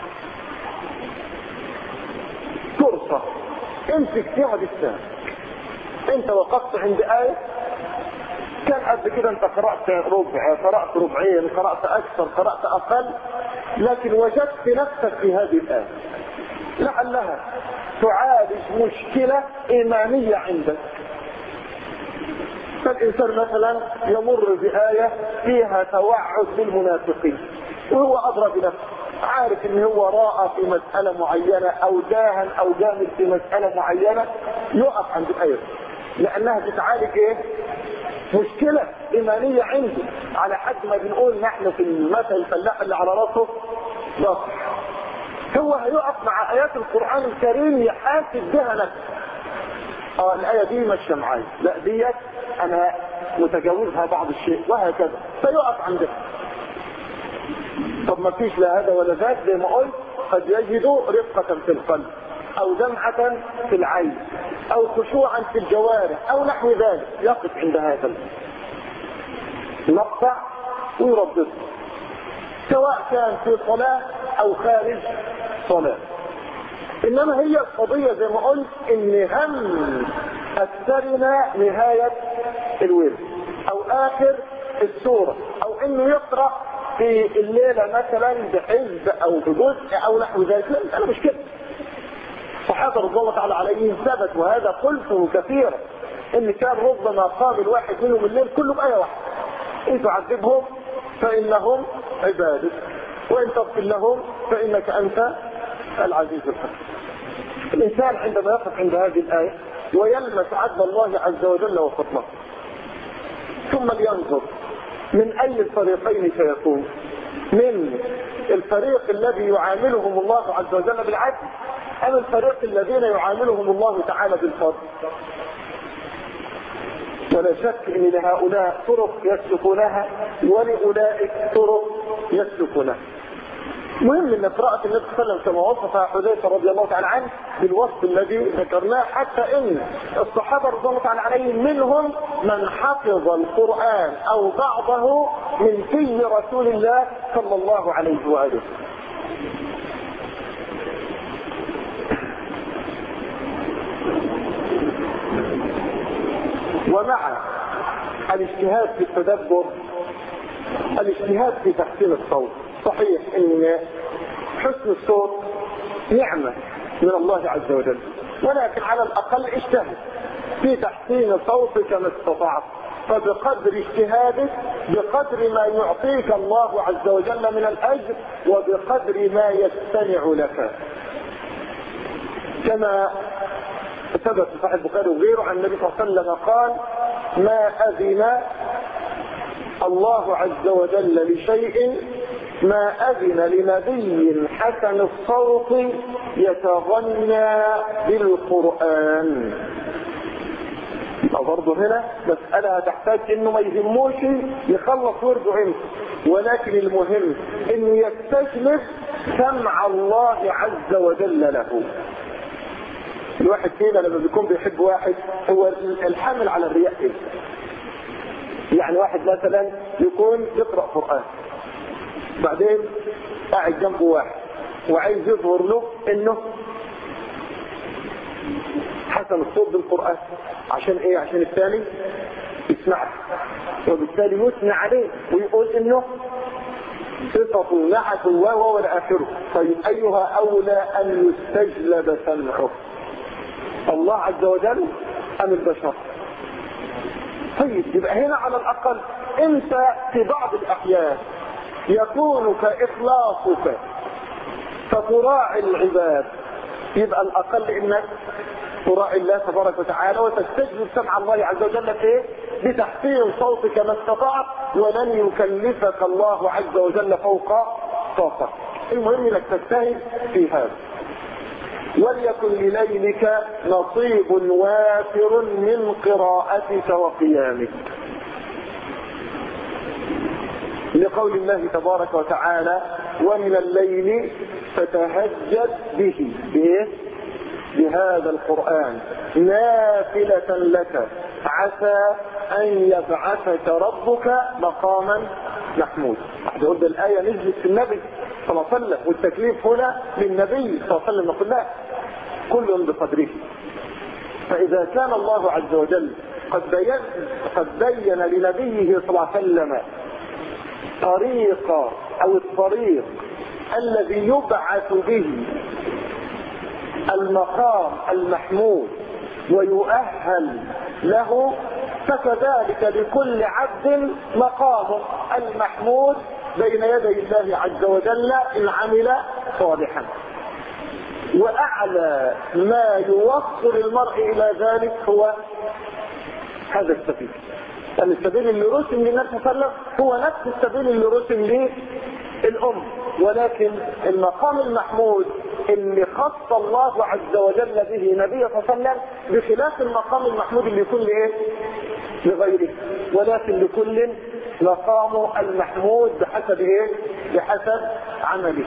فرصة، امسك فيها بالسهل. انت وقفت عند آية كان قد كده انت قرأت ربع، قرأت ربعين، قرأت اكثر، قرأت اقل، لكن وجدت نفسك في هذه الآية لعلها تعالج مشكلة ايمانية عندك. فالإنسان مثلا يمر بآية فيها توعد بالمنافقين وهو أدرى بنفسه، عارف ان هو راى في مسألة معينة او داهن او جامل في مسألة معينة، يقف عند الآية لأنها بتعالج ايه؟ مشكلة إيمانية عنده، على حد ما بنقول نحن في المثل الفلاح اللي على راسه ضغط. هو هيقف مع آيات القرآن الكريم يحاسب بها نفسه. اه الآية دي ماشية معايا، لا ديت أنا متجاوزها بعض الشيء وهكذا، فيقف عندها. طب ما فيش لا هذا ولا ذاك، زي ما قلت قد يجدوا رقة في القلب او دمعة في العين او خشوعا في الجوارح او نحو ذلك، يقف عند هذا المقطع ويردده سواء كان في صلاة او خارج صلاة. انما هي القضية زي ما قلت ان هم اكثرنا نهاية الورد او اخر السورة، او انه يقرأ في الليلة مثلا بحزب او بجزء او نحو ذلك. لا انا مش كده. الصحابة رضي الله تعالى عليهم ثبت، وهذا قلته كثيرا، ان كان ربما قام الواحد منهم الليل كله بآية واحدة: ان تعذبهم فانهم عبادك وان تغفر لهم فانك انت العزيز الحكيم. الانسان عندما يقف عند هذه الآية ويلمس عدل الله عز وجل وفضله، ثم لينظر من أي الفريقين سيكون، من الفريق الذي يعاملهم الله عز وجل بالعدل أم الفريق الذين يعاملهم الله تعالى بالفضل. ولا شك أن لهؤلاء طرق يسلكونها ولأولئك طرق يسلكونها. مهم ان قراءة النبي صلى الله عليه وسلم كما وصفها حذيفة رضي الله تعالى عنه بالوصف الذي ذكرناه، حتى ان الصحابة رضي الله تعالى عليهم منهم من حفظ القرآن او بعضه من في رسول الله صلى الله عليه وآله. ومع الاجتهاد في التدبر الاجتهاد في تحسين الصوت. صحيح ان حسن الصوت نعمة من الله عز وجل، ولكن على الاقل اجتهد في تحسين صوتك ما استطعت، فبقدر اجتهادك بقدر ما يعطيك الله عز وجل من الاجر وبقدر ما يستمع لك. كما ثبت في صحيح البخاري وغيره عن النبي صلى الله عليه وسلم قال: ما اذن الله عز وجل لشيء ما أذن لنبي حسن الصوت يتغنى بالقرآن. برضه هنا مسألة تحتاج انه ما يهموش يخلص ورده عنه، ولكن المهم انه يستجلب سمع الله عز وجل له. الواحد فينا لما بيكون بيحب واحد هو الحامل على الرياء كده. يعني واحد مثلا يكون يقرأ قرآن، بعدين قاعد جنبه واحد وعايز يظهر له انه حسن الصوت بالقرآن. عشان ايه؟ عشان الثاني يسمعه وبالتالي يثنى عليه ويقول انه صفة نعت وهو والآخره. طيب ايها اولى ان يستجلب سمعه، الله عز وجل ام البشر؟ طيب يبقى هنا على الاقل انت في بعض الاحيان يكون كإخلاصك فتراعي العباد، يبقى الأقل إنك تراعي الله تبارك وتعالى وتستجلب سمع الله عز وجل فيه بتحسين صوتك ما استطعت، ولن يكلفك الله عز وجل فوق طاقتك. المهم انك تجتهد في هذا. وليكن لليلك نصيب وافر من قراءتك وقيامك، لقول الله تبارك وتعالى: ومن الليل فتهجد به به بهذا القرآن نافلة لك عسى أن يبعثك ربك مقاما محمود. يقول ده الآية نزلت في النبي صلى الله عليه وسلم، والتكليف هنا للنبي صلى الله عليه وسلم، نقول لا، كل بقدره. فإذا كان الله عز وجل قد بين قد بين لنبيه صلى الله عليه وسلم طريق او الطريق الذي يبعث به المقام المحمود ويؤهل له فكذلك لكل عبد مقامه المحمود بين يدي الله عز وجل إن عمل صالحا. وأعلى ما يوصل المرء إلى ذلك هو هذا السبيل. يعني السبيل اللي رسم للنبي صلى الله عليه وسلم هو نفس السبيل اللي رسم للأم، ولكن المقام المحمود اللي خص الله عز وجل به نبيه صلى الله عليه وسلم بخلاف المقام المحمود اللي يكون لإيه؟ لغيره، ولكن لكل مقامه المحمود بحسب إيه؟ بحسب عمله.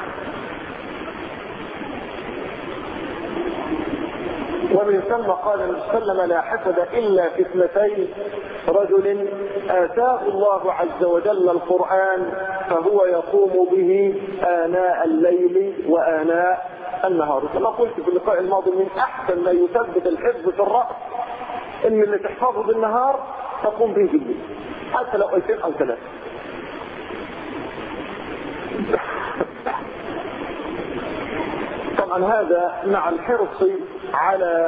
ومن ثم قال النبي صلى الله عليه وسلم لا حسد إلا في اثنتين: رجل آتاه الله عز وجل القرآن فهو يقوم به آناء الليل وآناء النهار. كما قلت في اللقاء الماضي من أحسن ما يثبت الحفظ في الرأس إن اللي تحفظه بالنهار تقوم به بالليل حتى لو ايتين أو ثلاثة. طبعا هذا مع الحرص على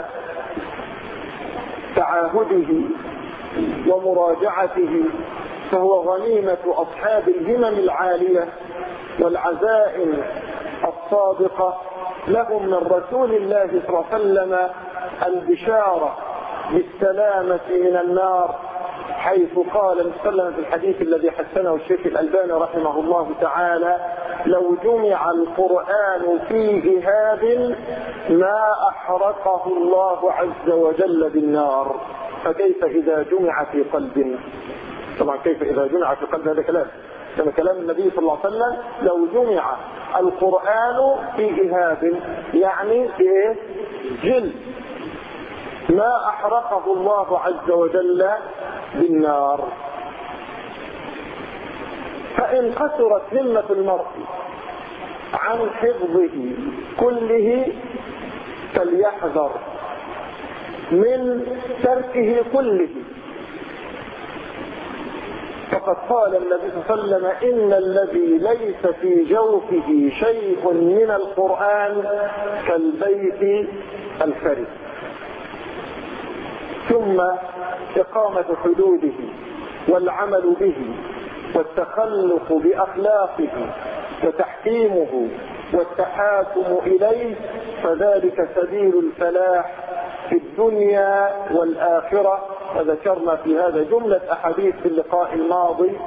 تعاهده ومراجعته، فهو غنيمة أصحاب الهمم العالية والعزائم الصادقة لهم من رسول الله صلى الله عليه وسلم البشارة بالسلامة من النار، حيث قال صلى الله عليه وسلم في الحديث الذي حسنه الشيخ الألباني رحمه الله تعالى: لو جمع القرآن في إهاب ما أحرقه الله عز وجل بالنار، فكيف إذا جمع في قلب؟ طبعا كيف إذا جمع في قلب هذا كلام كما كلام النبي صلى الله عليه وسلم: لو جمع القرآن في إهاب يعني إيه؟ جل ما أحرقه الله عز وجل بالنار. فإن قصرت همة المرء عن حفظه كله فليحذر من تركه كله، فقد قال النبي صلى الله عليه وسلم: إن الذي ليس في جوفه شيء من القرآن كالبيت الخرب. ثم إقامة حدوده والعمل به والتخلق بأخلاقه وتحكيمه والتحاكم إليه، فذلك سبيل الفلاح في الدنيا والآخرة. وذكرنا في هذا جملة أحاديث في اللقاء الماضي،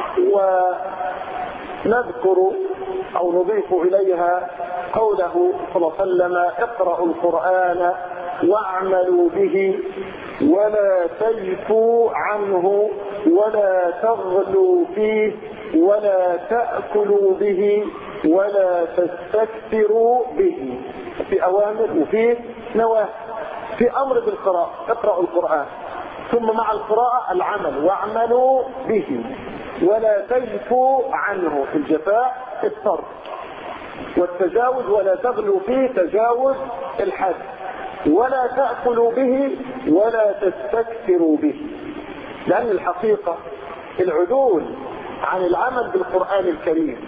ونذكر أو نضيف إليها قوله صلى الله عليه وسلم: اقرأوا القرآن واعملوا به ولا تجفوا عنه ولا تغلوا فيه ولا تأكلوا به ولا تستكثروا به. في أوامر وفي نواهي. في أمر بالقراءة: اقرأوا القرآن، ثم مع القراءة العمل واعملوا به ولا تجفوا عنه. في الجفاء الترك والتجاوز، ولا تغلوا فيه تجاوز الحد، ولا تأكلوا به ولا تستكثروا به. لأن الحقيقة العدول عن العمل بالقرآن الكريم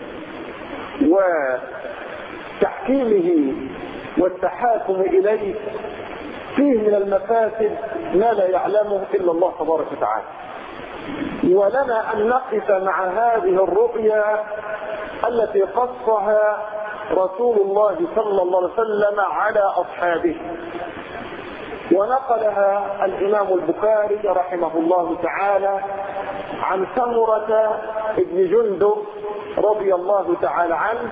وتحكيمه والتحاكم إليه فيه من المفاسد ما لا يعلمه إلا الله تبارك وتعالى. ولنا أن نقف مع هذه الرؤيا التي قصها رسول الله صلى الله عليه وسلم على أصحابه، ونقلها الإمام البخاري رحمه الله تعالى عن سمرة بن جندب رضي الله تعالى عنه،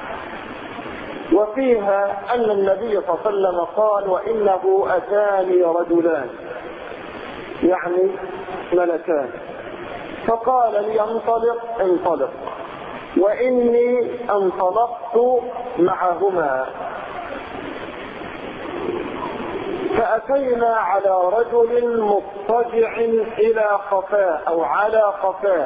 وفيها أن النبي صلى الله عليه وسلم قال: وإنه أتاني رجلان، يعني ملكان، فقال لي انطلق انطلق، وإني انطلقت معهما، فأتينا على رجل مضطجع إلى قفاه أو على قفاه،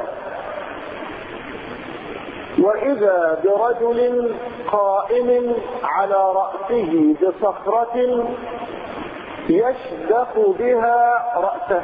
وإذا برجل قائم على رأسه بصخرة يشدق بها رأسه،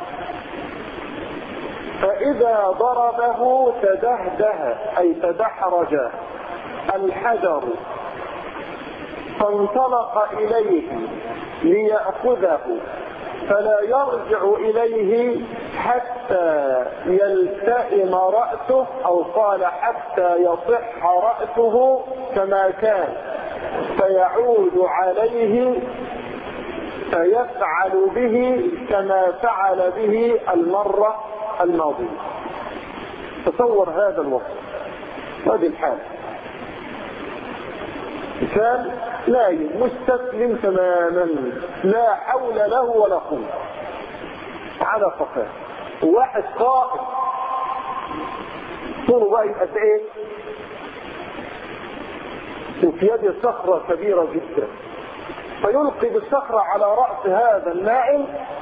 فإذا ضربه تدهده أي تدحرج الحجر، فانطلق إليه ليأخذه فلا يرجع إليه حتى يلتئم رأسه، أو قال حتى يصح رأسه كما كان، فيعود عليه فيفعل به كما فعل به المرة الماضية. تصور هذا الوقت، هذه الحالة، كان نايم مستسلم تماما، لا حول له ولا قوة، على فقاه، وواحد قائم طوله بقى قد ايه، وفي يده صخرة كبيرة جدا، فيلقي بالصخرة على رأس هذا النائم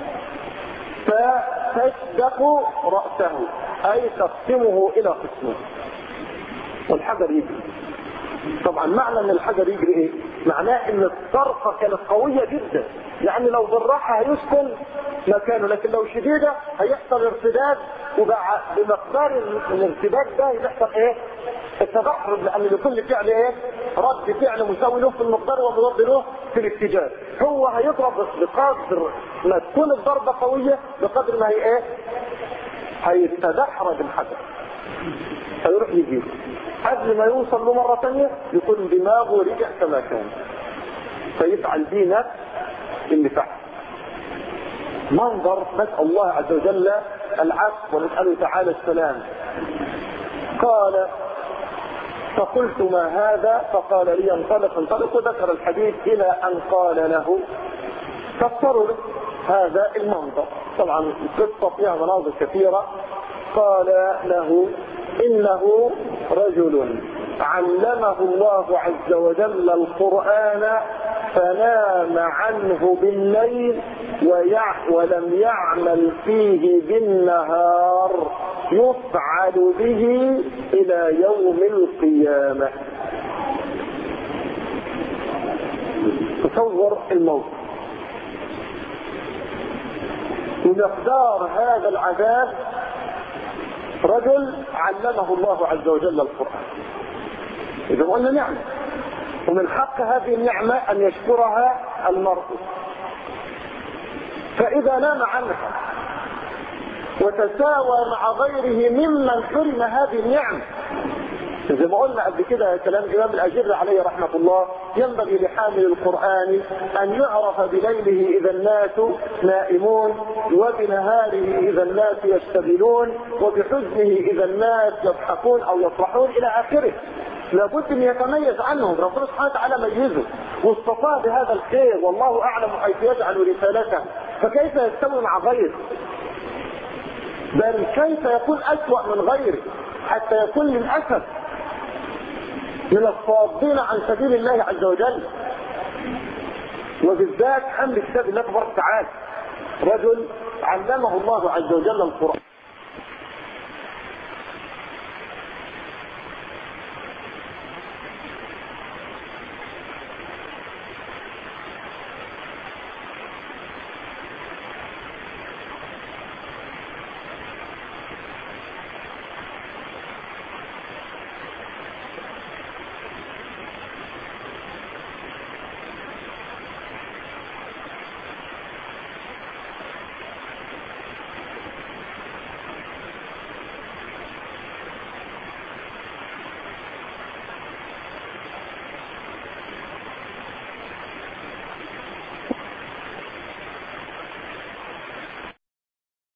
فتشدق رأسه، أي تقسمه إلى قسمين، والحجر يجري. طبعا معنى ان الحجر يجري ايه؟ معناه ان الطرقة كانت قوية جدا، يعني لو بالراحة هيسكن مكانه، لكن لو شديدة هيحصل ارتداد، وبقى بمقدار الارتداد ده يحصل ايه؟ التدحرج، لان لكل فعل ايه؟ رد فعل مساوي له في المقدار ومضاد له في الاتجاه. هو هيضرب بقدر ما تكون الضربة قوية، بقدر ما هي ايه؟ هيتدحرج الحجر، هيروح يجيب قبل ما يوصل له مرة ثانية يكون دماغه رجع كما كان، فيفعل به نفس اللي فعل. منظر، نسأل الله عز وجل العفو ونسأله تعالى السلام. قال فقلت ما هذا؟ فقال لي انطلق انطلق، وذكر الحديث إلى أن قال له، فسروا له هذا المنظر. طبعا القصة فيها مناظر كثيرة. قال له إنه رجل علمه الله عز وجل القرآن فنام عنه بالليل ولم يعمل فيه بالنهار، يفعل به إلى يوم القيامة. تصور الموت ومقدار هذا العذاب. رجل علمه الله عز وجل القرآن، إذا قلنا نعمة، ومن حق هذه النعمة أن يشكرها المرء. فإذا نام عنها وتساوى مع غيره ممن حرم هذه النعمة، زي ما قلنا قبل كده كلام الإمام الأجر عليه رحمة الله، ينبغي لحامل القرآن أن يعرف بليله إذا الناس نائمون، وبنهاره إذا الناس يشتغلون، وبحزنه إذا الناس يضحكون أو يفرحون إلى آخره. لابد أن يتميز عنهم، ربنا سبحانه وتعالى ميزه واصطفاه بهذا الخير، والله أعلم حيث يجعل رسالته، فكيف يستوي مع غيره؟ بل كيف يكون أسوأ من غيره، حتى يكون للأسف من الصادين عن سبيل الله عز وجل، وبالذات حمل كتاب الله تبارك وتعالى. رجل علمه الله عز وجل القرآن